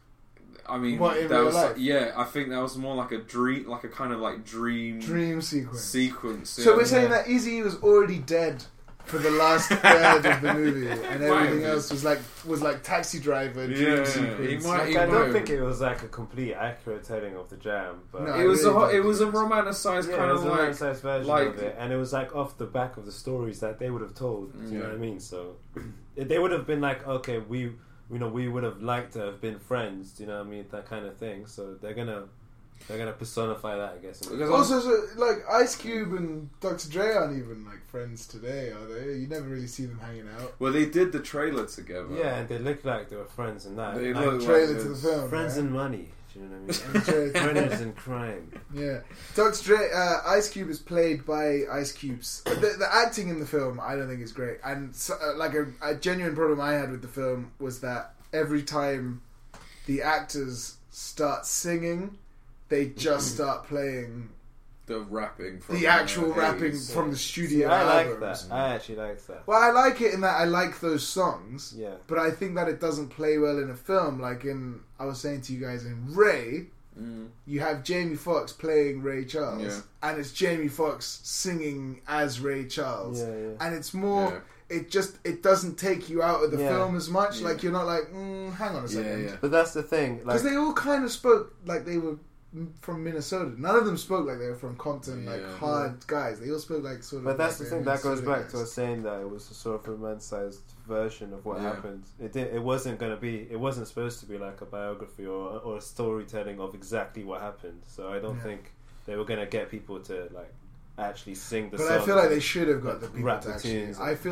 I mean, What, in that real was life? I think that was more like a dream, like a kind of like dream sequence. Yeah. So we're saying that Eazy-E was already dead for the last third of the movie, and everything else was like Taxi Driver dream sequence. He might- Like, I don't think it was like a complete accurate telling of the jam, but No, it was really it was a don't. romanticized yeah, kind it was of a like romanticized version of it, and it was like off the back of the stories that they would have told. You know what I mean? So they would have been like, okay, we would have liked to have been friends. Do you know what I mean? That kind of thing. So they're gonna personify that, I guess. Because Also, so, like Ice Cube and Dr. Dre aren't even like friends today, are they? You never really see them hanging out. well, they did the trailer together. Yeah, and they looked like they were friends in that. They Like, look Trailer like to the this. film. friends right? and money. Do you know what I And Dre- mean? Friends and crime. Yeah, Dr. Dre, Ice Cube is played by Ice Cube's. The acting in the film, I don't think is great, and so, like a genuine problem I had with the film was that every time the actors start singing, they just start playing The rapping from the actual rapping 80s. from the studio I like albums. that. I actually like that. Well, I like it in that I like those songs. Yeah. But I think that it doesn't play well in a film. Like I was saying to you guys in Ray, you have Jamie Foxx playing Ray Charles, and it's Jamie Foxx singing as Ray Charles, and it's more. Yeah. It doesn't take you out of the Yeah. film as much. Yeah. Like you're not like, hang on a second, Yeah. But that's the thing. Like, because they all kind of spoke like they were from Minnesota. None of them spoke like they were from Compton, like Yeah. hard guys. They all spoke like sort of. but that's like the they thing were that goes Minnesota back to guys. us saying that it was a sort of romanticized version of what Yeah. happened. It wasn't going to be. It wasn't supposed to be like a biography or a storytelling of exactly what happened. So I don't think they were going to get people to like actually sing the But songs. I feel like they should have got the people rap to the actually. tunes. I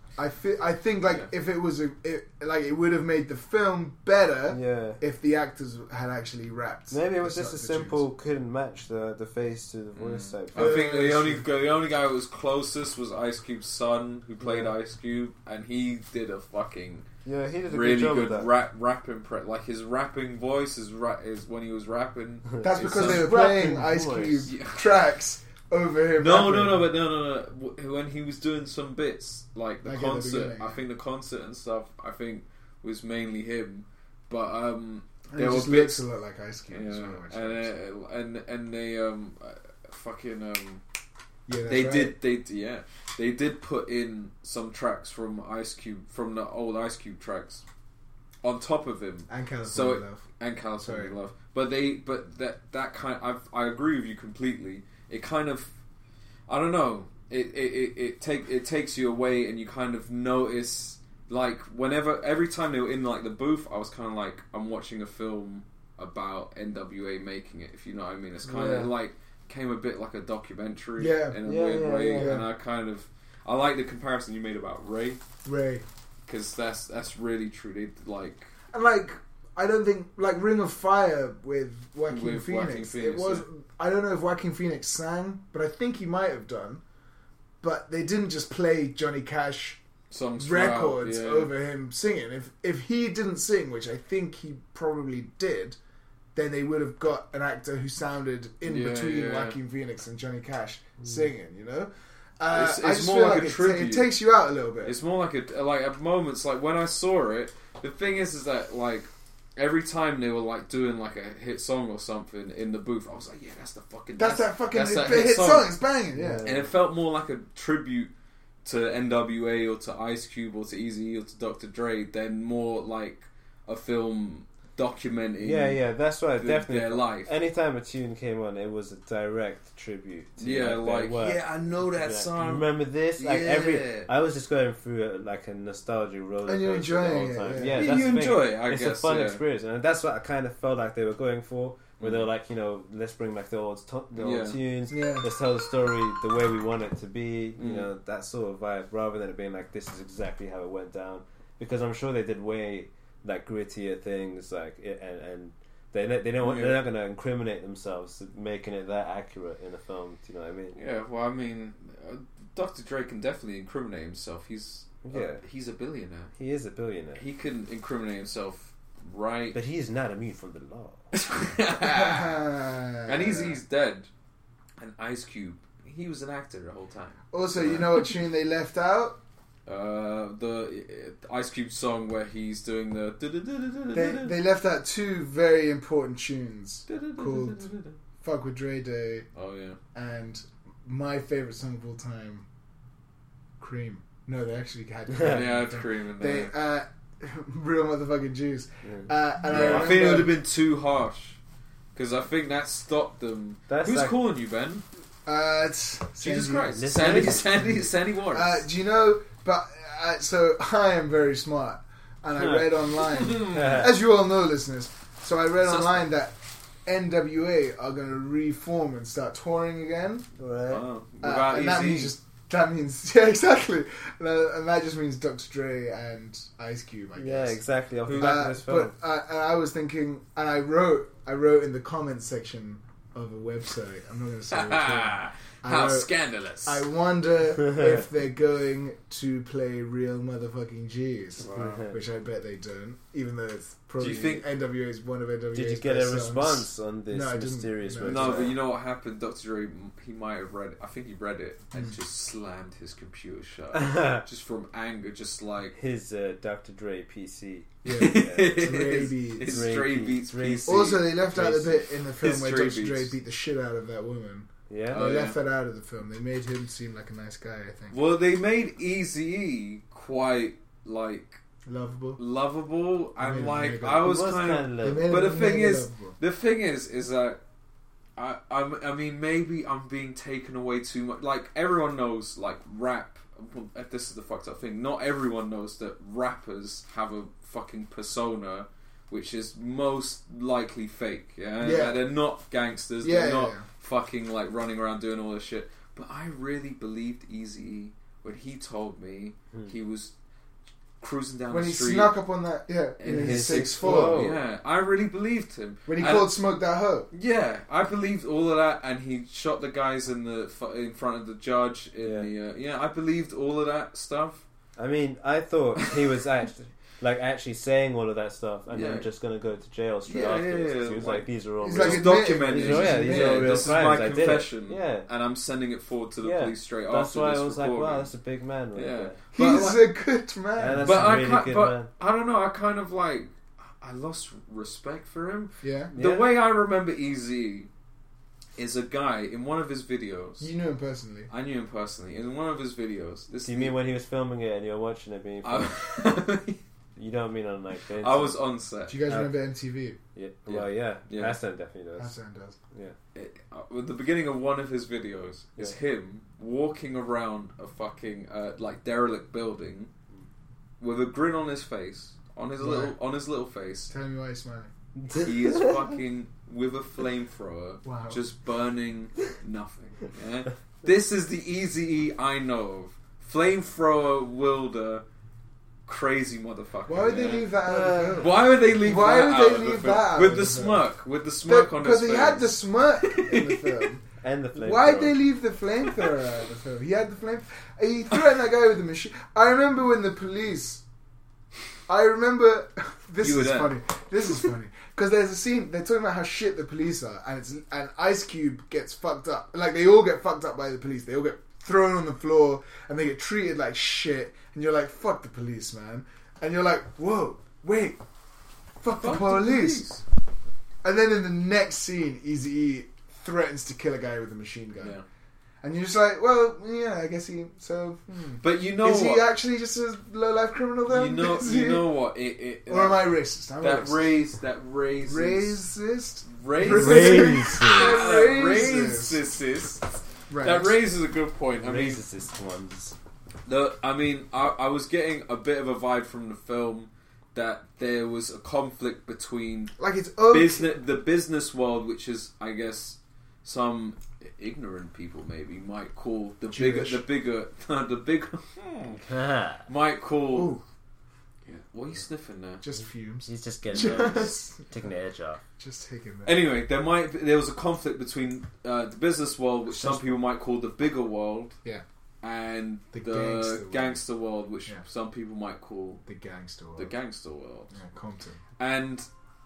think like if it was it would have made the film better Yeah. if the actors had actually rapped. Maybe it was the just a tunes. simple couldn't match the face to the voice type. I think the that's only guy who was closest was Ice Cube's son, who played Ice Cube, and he did a fucking Yeah, he did a really good job good with that. rap like his rapping voice is when he was rapping. That's His because son- they were playing rapping Ice voice. Cube Yeah. tracks over him. No, rapping. no. When he was doing some bits, like the Like at the concert, beginning, I think the concert and stuff, I think was mainly him. But And there he were just bits, looks a lot like Ice Cube. as well, which helps. and they fucking Yeah, that's they right. they did put in some tracks from Ice Cube, from the old Ice Cube tracks on top of him, And California so Love. and California Sorry. Love. But that kind, I agree with you completely. It kind of, I don't know, it takes you away, and you kind of notice, like, every time they were in like the booth, I was kind of like, I'm watching a film about NWA making it, if you know what I mean. It's kind of like came a bit like a documentary in a weird way, and I like the comparison you made about Ray, because that's really true. They like, and like, I don't think like Ring of Fire with Joaquin Phoenix. It was I don't know if Joaquin Phoenix sang, but I think he might have done. But they didn't just play Johnny Cash songs records throughout, over him singing. If he didn't sing, which I think he probably did, then they would have got an actor who sounded in between Joaquin Phoenix and Johnny Cash singing. You know, it's I just more feel like like a tribute. it takes you out a little bit. It's more like at moments, like when I saw it. The thing is that like every time they were like doing like a hit song or something in the booth, I was like, yeah, that's that hit song. It's banging, yeah. And it felt more like a tribute to NWA or to Ice Cube or to Eazy-E or to Dr. Dre than more like a film documenting. Yeah, that's why definitely their life. Anytime a tune came on, it was a direct tribute to their work. I know that song. Remember this? Like I was just going through like a nostalgia roller coaster and you're enjoying the whole time. it. Yeah, you that's the enjoy thing. it. I it's guess a fun experience, and that's what I kind of felt like they were going for. Where they were like, you know, let's bring back the old tunes. Yeah. Let's tell the story the way we want it to be. You know, that sort of vibe, rather than it being like this is exactly how it went down. Because I'm sure they did way like grittier things, like and they're not going to incriminate themselves making it that accurate in a film. Do you know what I mean? Yeah. Well, I mean, Dr. Dre can definitely incriminate himself. He's a billionaire. He is a billionaire. He can incriminate himself. Right, but he's not immune from the law. And he's dead. And Ice Cube, he was an actor the whole time. Also, you know what tune they left out? The Ice Cube song where he's doing the. They left out two very important tunes called "Fuck with Dre Day." Oh yeah. And my favorite song of all time, "Cream." No, they actually had Cream. Yeah, it's Cream in there. They real motherfucking juice. I think it would have been too harsh because I think that stopped them. Who's like, calling you, Ben? It's Jesus Christ, Sandy Waters. Do you know? But so I am very smart, and I read online, as you all know, listeners. So I read online that NWA are going to reform and start touring again. Right. Without and that means yeah, exactly, and that just means Dr. Dre and Ice Cube, I guess. Yeah, exactly. Off the back of this film. But I was thinking, and I wrote in the comments section of a website. I'm not going to say which one. How scandalous! I wonder if they're going to play Real Motherfucking G's, which I bet they don't. Even though it's probably NWA is one of NWA's. Did you get a songs. response on this mysterious website? No, but you know what happened? Dr. Dre, he might have read it. I think he read it and just slammed his computer shut, just from anger, just like his Dr. Dre PC. Yeah, Dre Beats. Dre Beats PC. Also, they left out the bit in the film where Dr. Dre beat the shit out of that woman. Yeah, they left that out of the film. They made him seem like a nice guy, I think. Well, they made Eazy-E quite like lovable, and like I was kind of. But the thing is that I mean, maybe I'm being taken away too much. Like everyone knows, like rap. This is the fucked up thing. Not everyone knows that rappers have a fucking persona, which is most likely fake. Yeah, they're not gangsters. They're not fucking like running around doing all this shit. But I really believed Eazy-E when he told me he was cruising down the street when he snuck up on that in his 6'4". Yeah, I really believed him when he called Smoke that hoe. Yeah, I believed all of that, and he shot the guys in front of the judge. I believed all of that stuff. I mean, I thought he was actually saying all of that stuff and then just going to go to jail straight afterwards. He was like, these are all documented. These are real this crimes. Is my confession. And I'm sending it forward to the police straight after this. That's why I was like, wow, that's a big man. He's a good man. But I don't know, I kind of like, I lost respect for him. Yeah. The way I remember Eazy, is a guy in one of his videos. You knew him personally. I knew him personally. In one of his videos. Do you mean when he was filming it and you were watching it being filmed? You don't mean on like the I was on set. Do you guys remember MTV? Yeah. Well, yeah. Yeah. Hassan definitely does. Hassan does. Yeah. At the beginning of one of his videos is him walking around a fucking like derelict building with a grin on his face, on his little face. Tell me why he's smiling. He is fucking with a flamethrower, Wow. just burning nothing. Yeah? This is the Eazy-E I know of. Flamethrower wielder, crazy motherfucker. Why would they leave that out of the film? Why would they leave Why that would out they of the leave film? that out With of the the film? smirk, with the smirk on his face. Because he had the smirk in the film. And the flamethrower. Why'd they leave the flamethrower out of the film? He had the flame. He threatened that guy with the machine. I remember when the police. This You were is there. funny. This is funny because there's a scene. They're talking about how shit the police are, and Ice Cube gets fucked up. Like they all get fucked up by the police. They all get thrown on the floor and they get treated like shit. And you're like, fuck the police, man. And you're like, whoa, wait, fuck the police. And then in the next scene, Eazy-E threatens to kill a guy with a machine gun. Yeah. And you're just like, well, yeah, I guess he. So, But you know is what? he actually just a low life criminal then? You know what? Or am I racist? I'm that racist. raises Racist. racist. That raises a good point. I mean, Racist ones. I was getting a bit of a vibe from the film that there was a conflict between like it's okay. the business world, which is, I guess, some ignorant people maybe might call the Jewish. bigger might call. Ooh, Yeah. What are you sniffing there? just fumes. He's just getting taking the edge off. Just taking that. Anyway, there was a conflict between the business world, which some people might call the bigger world, Yeah. and The the gangster gangster world, which Yeah. some people might call The gangster world. the gangster world. Yeah, Compton. And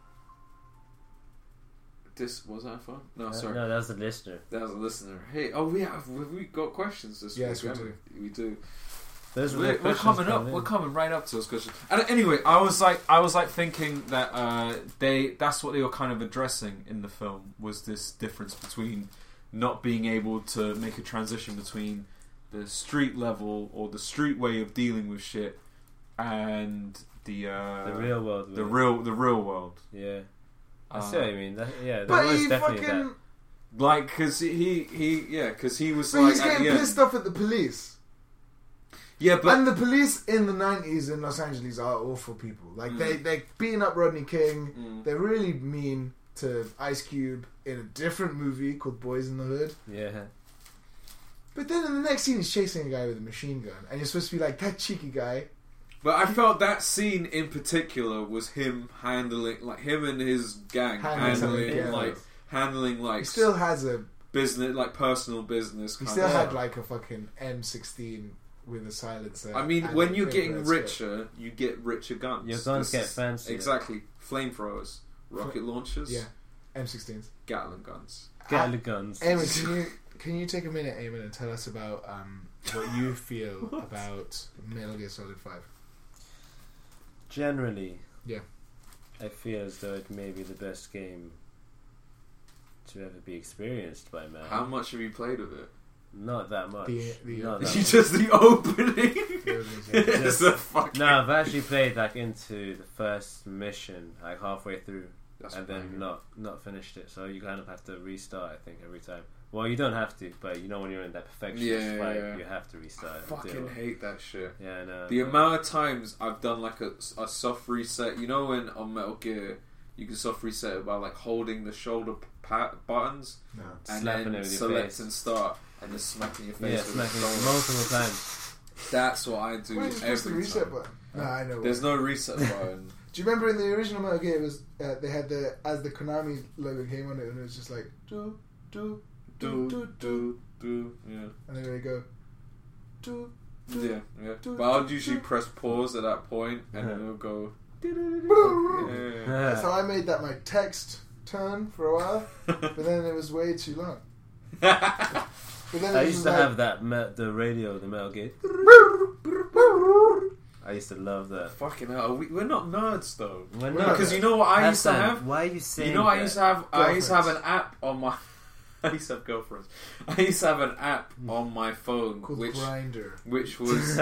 this was that fun? No, sorry, No, that was the listener. that was a listener. Hey, we got questions this Yes, week. we haven't we? We do. Those were We're coming up. We're coming right up to those questions. And anyway, I was like thinking that that's what they were kind of addressing in the film, was this difference between not being able to make a transition between the street level or the street way of dealing with shit and the real world. the real world. Yeah. I see what you mean. There But was he definitely fucking. Like, because he was But like he's at getting the end. pissed off at the police. Yeah, but And the police in the 90s in Los Angeles are awful people. Like, they're beating up Rodney King. They're really mean to Ice Cube in a different movie called Boys in the Hood. Yeah. But then in the next scene, he's chasing a guy with a machine gun. And you're supposed to be like, that cheeky guy. But I felt that scene in particular was him handling, like him and his gang handling like He still has a... business, like personal business. He Kind still of. had like a fucking M16 with a silencer. I mean, and when a you're big getting red skirt. richer, you get richer guns. Your guns This get is- fancier. Exactly, flamethrowers, rocket launchers, Yeah, M16s. Gatling guns. Get the guns. Eamon, can you take a minute, Eamon, and tell us about what you feel about Metal Gear Solid 5? Generally, Yeah. I feel as though it may be the best game to ever be experienced by man. How much have you played of it? Not that much. Not that It's much. just the opening. Yeah. It's a fucking. No, I've actually played like into the first mission, like halfway through, That's and then banging. not finished it. So you kind of have to restart, I think, every time. Well, you don't have to, but you know when you're in that perfectionist Yeah, fight, yeah. you have to restart. I and fucking do it. hate that shit. Yeah, I know. The amount of times I've done like a soft reset, you know, when on Metal Gear you can soft reset it by like holding the shoulder buttons No. and Slapping then it with your select face. and start and then smacking your face. Yeah, with smacking the it shoulder. multiple times. That's what I do Why is it the every reset time. button? No, I know. There's no reset button. Do you remember in the original Metal Gear, it was they had the Konami logo came on it, and it was just like do, Yeah. and then they go do. Yeah. But I'll usually press pause at that point and then it'll go. Yeah. So I made that my text turn for a while, but then it was way too long. But then I it was used to like, have that the radio, the Metal Gear. I used to love that. Fucking hell, we're not nerds though. We're not. Because you know what I used to Hassan, have? Why are you saying You know, I that? used to have an Girlfriends. app on my. I used to have girlfriends. I used to have an app on my phone Called Grindr. which was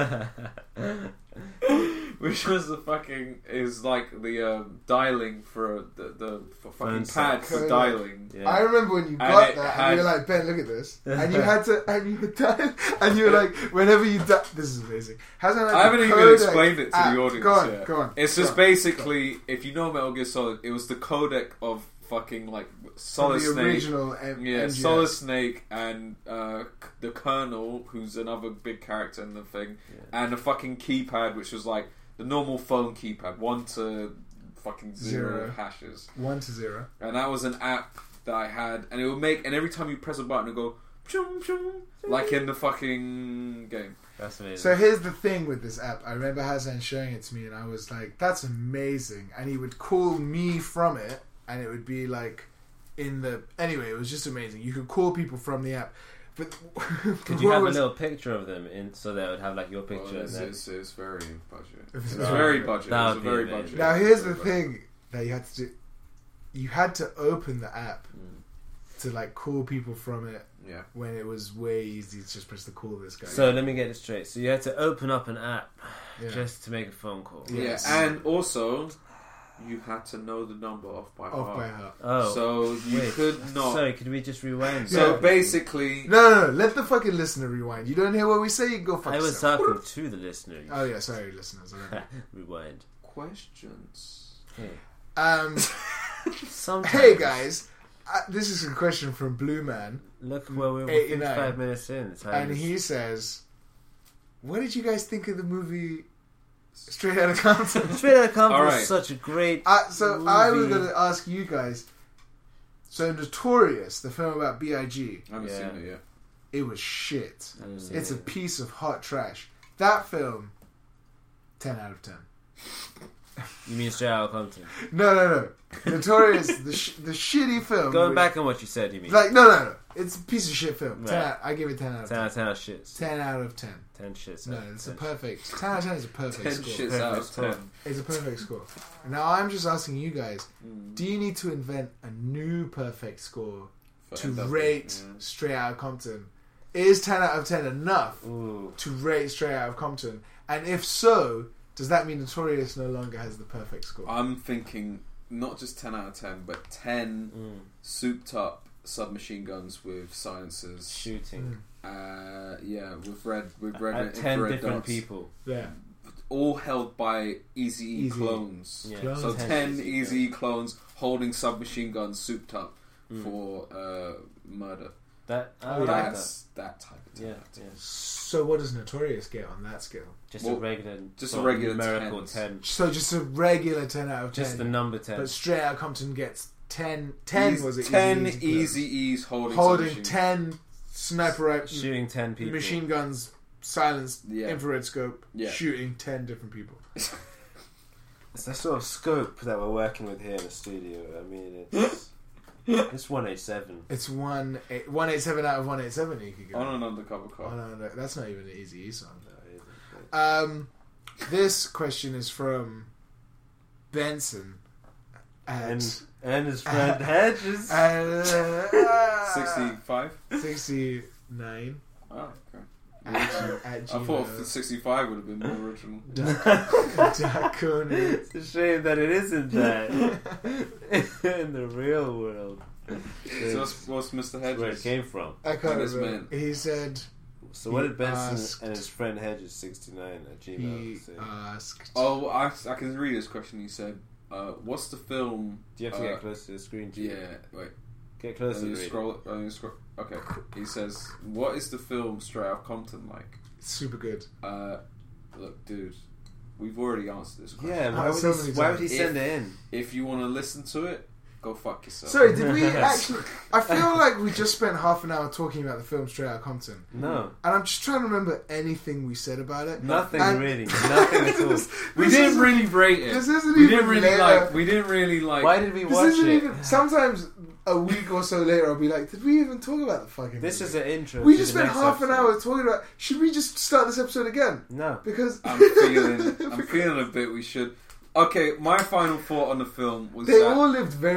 which was the fucking is like the dialing for the fucking pad for Codec. dialing. Yeah. I remember when you got that, and you were like, Ben, look at this, and you had to, and you would dial, and you were like, whenever you dial, this is amazing. Hasn't I haven't even explained it to the audience Go on, yet. go on. It's just basically, if you know Metal Gear Solid, it was the codec of fucking like Solid the Snake. original Yeah, MGS. Solid Snake and the Colonel, who's another big character in the thing, and a fucking keypad, which was like the normal phone keypad, 1 to fucking 0 hashes. 1 to 0. And that was an app that I had, and it would make, and every time you press a button, it would go, chum, chum, like in the fucking game. That's amazing. So here's the thing with this app. I remember Hassan showing it to me, and I was like, that's amazing. And he would call me from it, and it would be like in the... Anyway, it was just amazing. You could call people from the app. But could you have a little picture of them in so they would have like your picture? Well, and it's very budget. It's It's very budget. That It's would very be amazing. budget. Now here's Very the budget. thing that you had to do. You had to open the app to like call people from it Yeah. when it was way easy to just press the call this guy. So let me get this straight. So you had to open up an app Yeah. just to make a phone call. Yes. Yeah, and also you had to know the number off by Off heart. by heart. Oh, So you wait. could not. Sorry, could we just rewind? So Yeah. basically, No. Let the fucking listener rewind. You don't hear what we say, you go fuck I was yourself. talking to the listener. Oh yeah, sorry listeners. Rewind. questions. Hey. Sometimes. Hey guys, this is a question from Blue Man, Look where we're 89. 55 minutes in. and he says, "What did you guys think of the movie Straight Outta Compton?" Straight Outta Compton All was right. such a great So I was movie. going to ask you guys. So Notorious, the film about B.I.G., I haven't Yeah. seen it yet. it was shit. I haven't seen It's a it. piece of hot trash. That film, 10 out of 10. You mean Straight Outta Compton? No. Notorious, the shitty film. Going which- back on what you said, you mean? Like, no. It's a piece of shit film. Right. I give it 10 out of 10 10. out of 10 shits. 10 out of 10. 10 shits. No, out of it's a 10 perfect. 10 out of 10 is a perfect 10 score. shits out of Perfect 10. It's a perfect score. Now I'm just asking you guys: Mm. do you need to invent a new perfect score For to NW, rate yeah. Straight Outta Compton? Is 10 out of 10 enough Ooh. to rate Straight Outta Compton? And if so, does that mean Notorious no longer has the perfect score? I'm thinking not just 10 out of 10, but 10 souped up submachine guns with silencers. Shooting. With red At 10 infrared different dots. people. Yeah. All held by Eazy-E Eazy-E. clones. Yeah. Clones. So 10 Eazy-E Eazy-E clones holding submachine guns souped up Mm. for murder. That, I Oh, like that. That's that type of 10 Yeah, out of 10. yeah. So what does Notorious get on that scale? Just Well, a regular, just a sort of regular numerical 10s. 10. So just a regular 10 out of 10. Just the number 10. But Straight Outta Compton gets 10. 10 was it? 10 Easy clones. Eazy-E's holding Holding submachine 10 sniper rifles. Shooting 10 people. Machine guns, silenced, Yeah. infrared scope, Yeah. shooting 10 different people. It's that sort of scope that we're working with here in the studio. I mean, it's 187. It's 187 out of 187 you could go. on an undercover Oh, car. no, that's not even an Easy song. No, it isn't. This question is from Benson. And his friend Hedges. 65? 69 Oh, okay. at I thought 65 would have been more original. Dakuni. It's a shame that it isn't that in the real world. So what's Mr. That's where it Hedges? came from. I can't This remember. He said So what He did Benson asked- and his friend Hedges 69 at he Gmail say? asked. Oh, I can read this question. He said, what's the film... Do you have to get close to the screen? G? Yeah, wait. Get closer. Let me to it. scroll. Okay. He says, what is the film Straight Outta Compton like? Super good. Look, dude, we've already answered this question. Yeah, why So would many he, why would times. he send it in? If you want to listen to it, go fuck yourself. Sorry, did we actually? I feel like we just spent half an hour talking about the film Straight Outta Compton, No, and I'm just trying to remember anything we said about it. nothing And- really, nothing at all. We This didn't isn't- really rate it. This isn't We even didn't really later. like. We didn't really like. Why did we This watch isn't it? even. Sometimes a week or so later, I'll be like, "Did we even talk about the fucking?" This movie? is an intro. We to just the spent next half an episode. hour talking about. Should we just start this episode again? No, Because I'm feeling a bit. We should. Okay, my final thought on the film was they that all lived very.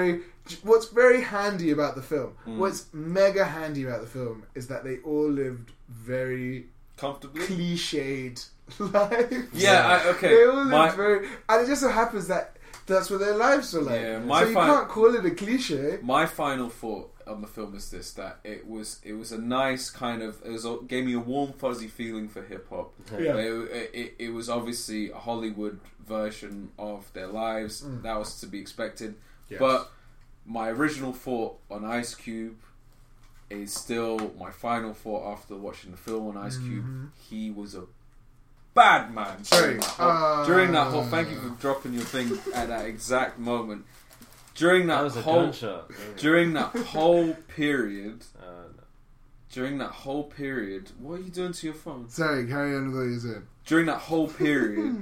what's very handy about the film, Mm. what's mega handy about the film, is that they all lived very Comfortably. cliched lives. Yeah. Okay. They all lived My- very, and it just so happens that that's what their lives were like. Yeah, so you can't call it a cliche. My final thought on the film is this: that it was a nice kind of gave me a warm fuzzy feeling for hip hop. Yeah. It was obviously a Hollywood version of their lives. That was to be expected. Yes. But my original thought on Ice Cube is still my final thought after watching the film on Ice Cube. He was a bad man during that whole. Thank you for dropping your thing at that exact moment. During That that was a whole gunshot. during that whole period. No. During that whole period, what are you doing to your phone? Sorry, carry on with what you're saying. During that whole period,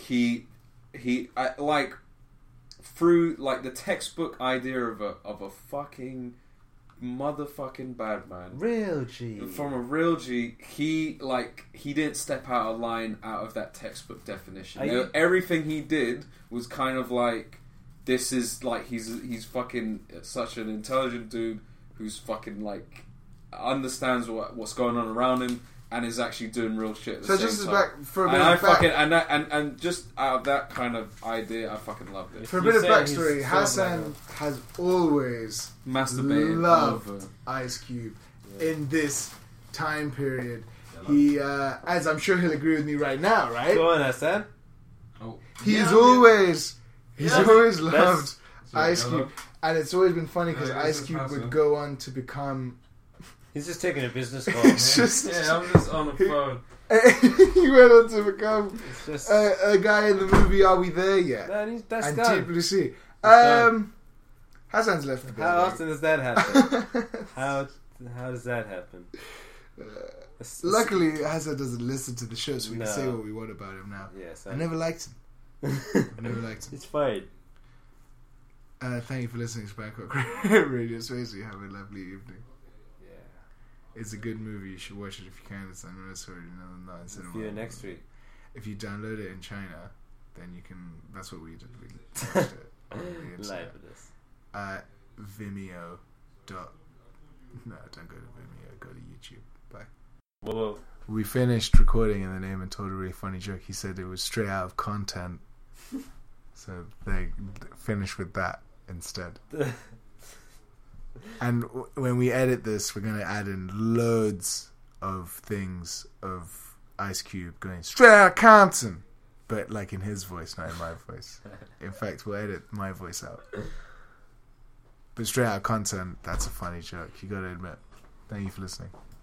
like through like the textbook idea of a fucking motherfucking bad man. Real G. From a real G, he didn't step out of line out of that textbook definition. Everything he did was kind of like, this is like he's fucking such an intelligent dude who's fucking like understands what's going on around him and is actually doing real shit at the So same just time. back for a And bit I of fucking back, and just out of that kind of idea, I fucking loved it. for a You bit of said he's backstory, sort of Hassan like has always Masturbating loved over. Ice Cube in this time period. He, as I'm sure he'll agree with me right now, right? Go on, Hassan. He's always That's- loved Ice Cube, and it's always been funny because Ice Cube would go on to become. He's just taking a business call. It's just I'm just on the phone. he went on to become It's just a guy in the movie Are We There Yet? that's And done. Deep Blue Sea. done. Hassan's left the How building. often does that happen? How does that happen? It's- Luckily, Hassan doesn't listen to the show, so we can No. say what we want about him now. Yes, I never liked him. I never liked him. It's fine. Thank you for listening to Bangkok Radio Space. You have a lovely evening. Yeah. It's a good movie. You should watch it if you can. It's unnecessary, not in cinema. See you next week. If you download it in China, then you can. That's what we did. We watched it on the internet. Live with us. Vimeo. No, don't go to Vimeo. Go to YouTube. Bye. Whoa. We finished recording and then Eamon told a really funny joke. He said it was straight out of content. So they finished with that instead. And when we edit this, we're going to add in loads of things of Ice Cube going straight out of Compton. But like in his voice, not in my voice. In fact, we'll edit my voice out. But straight out of content, that's a funny joke. You got to admit. Thank you for listening.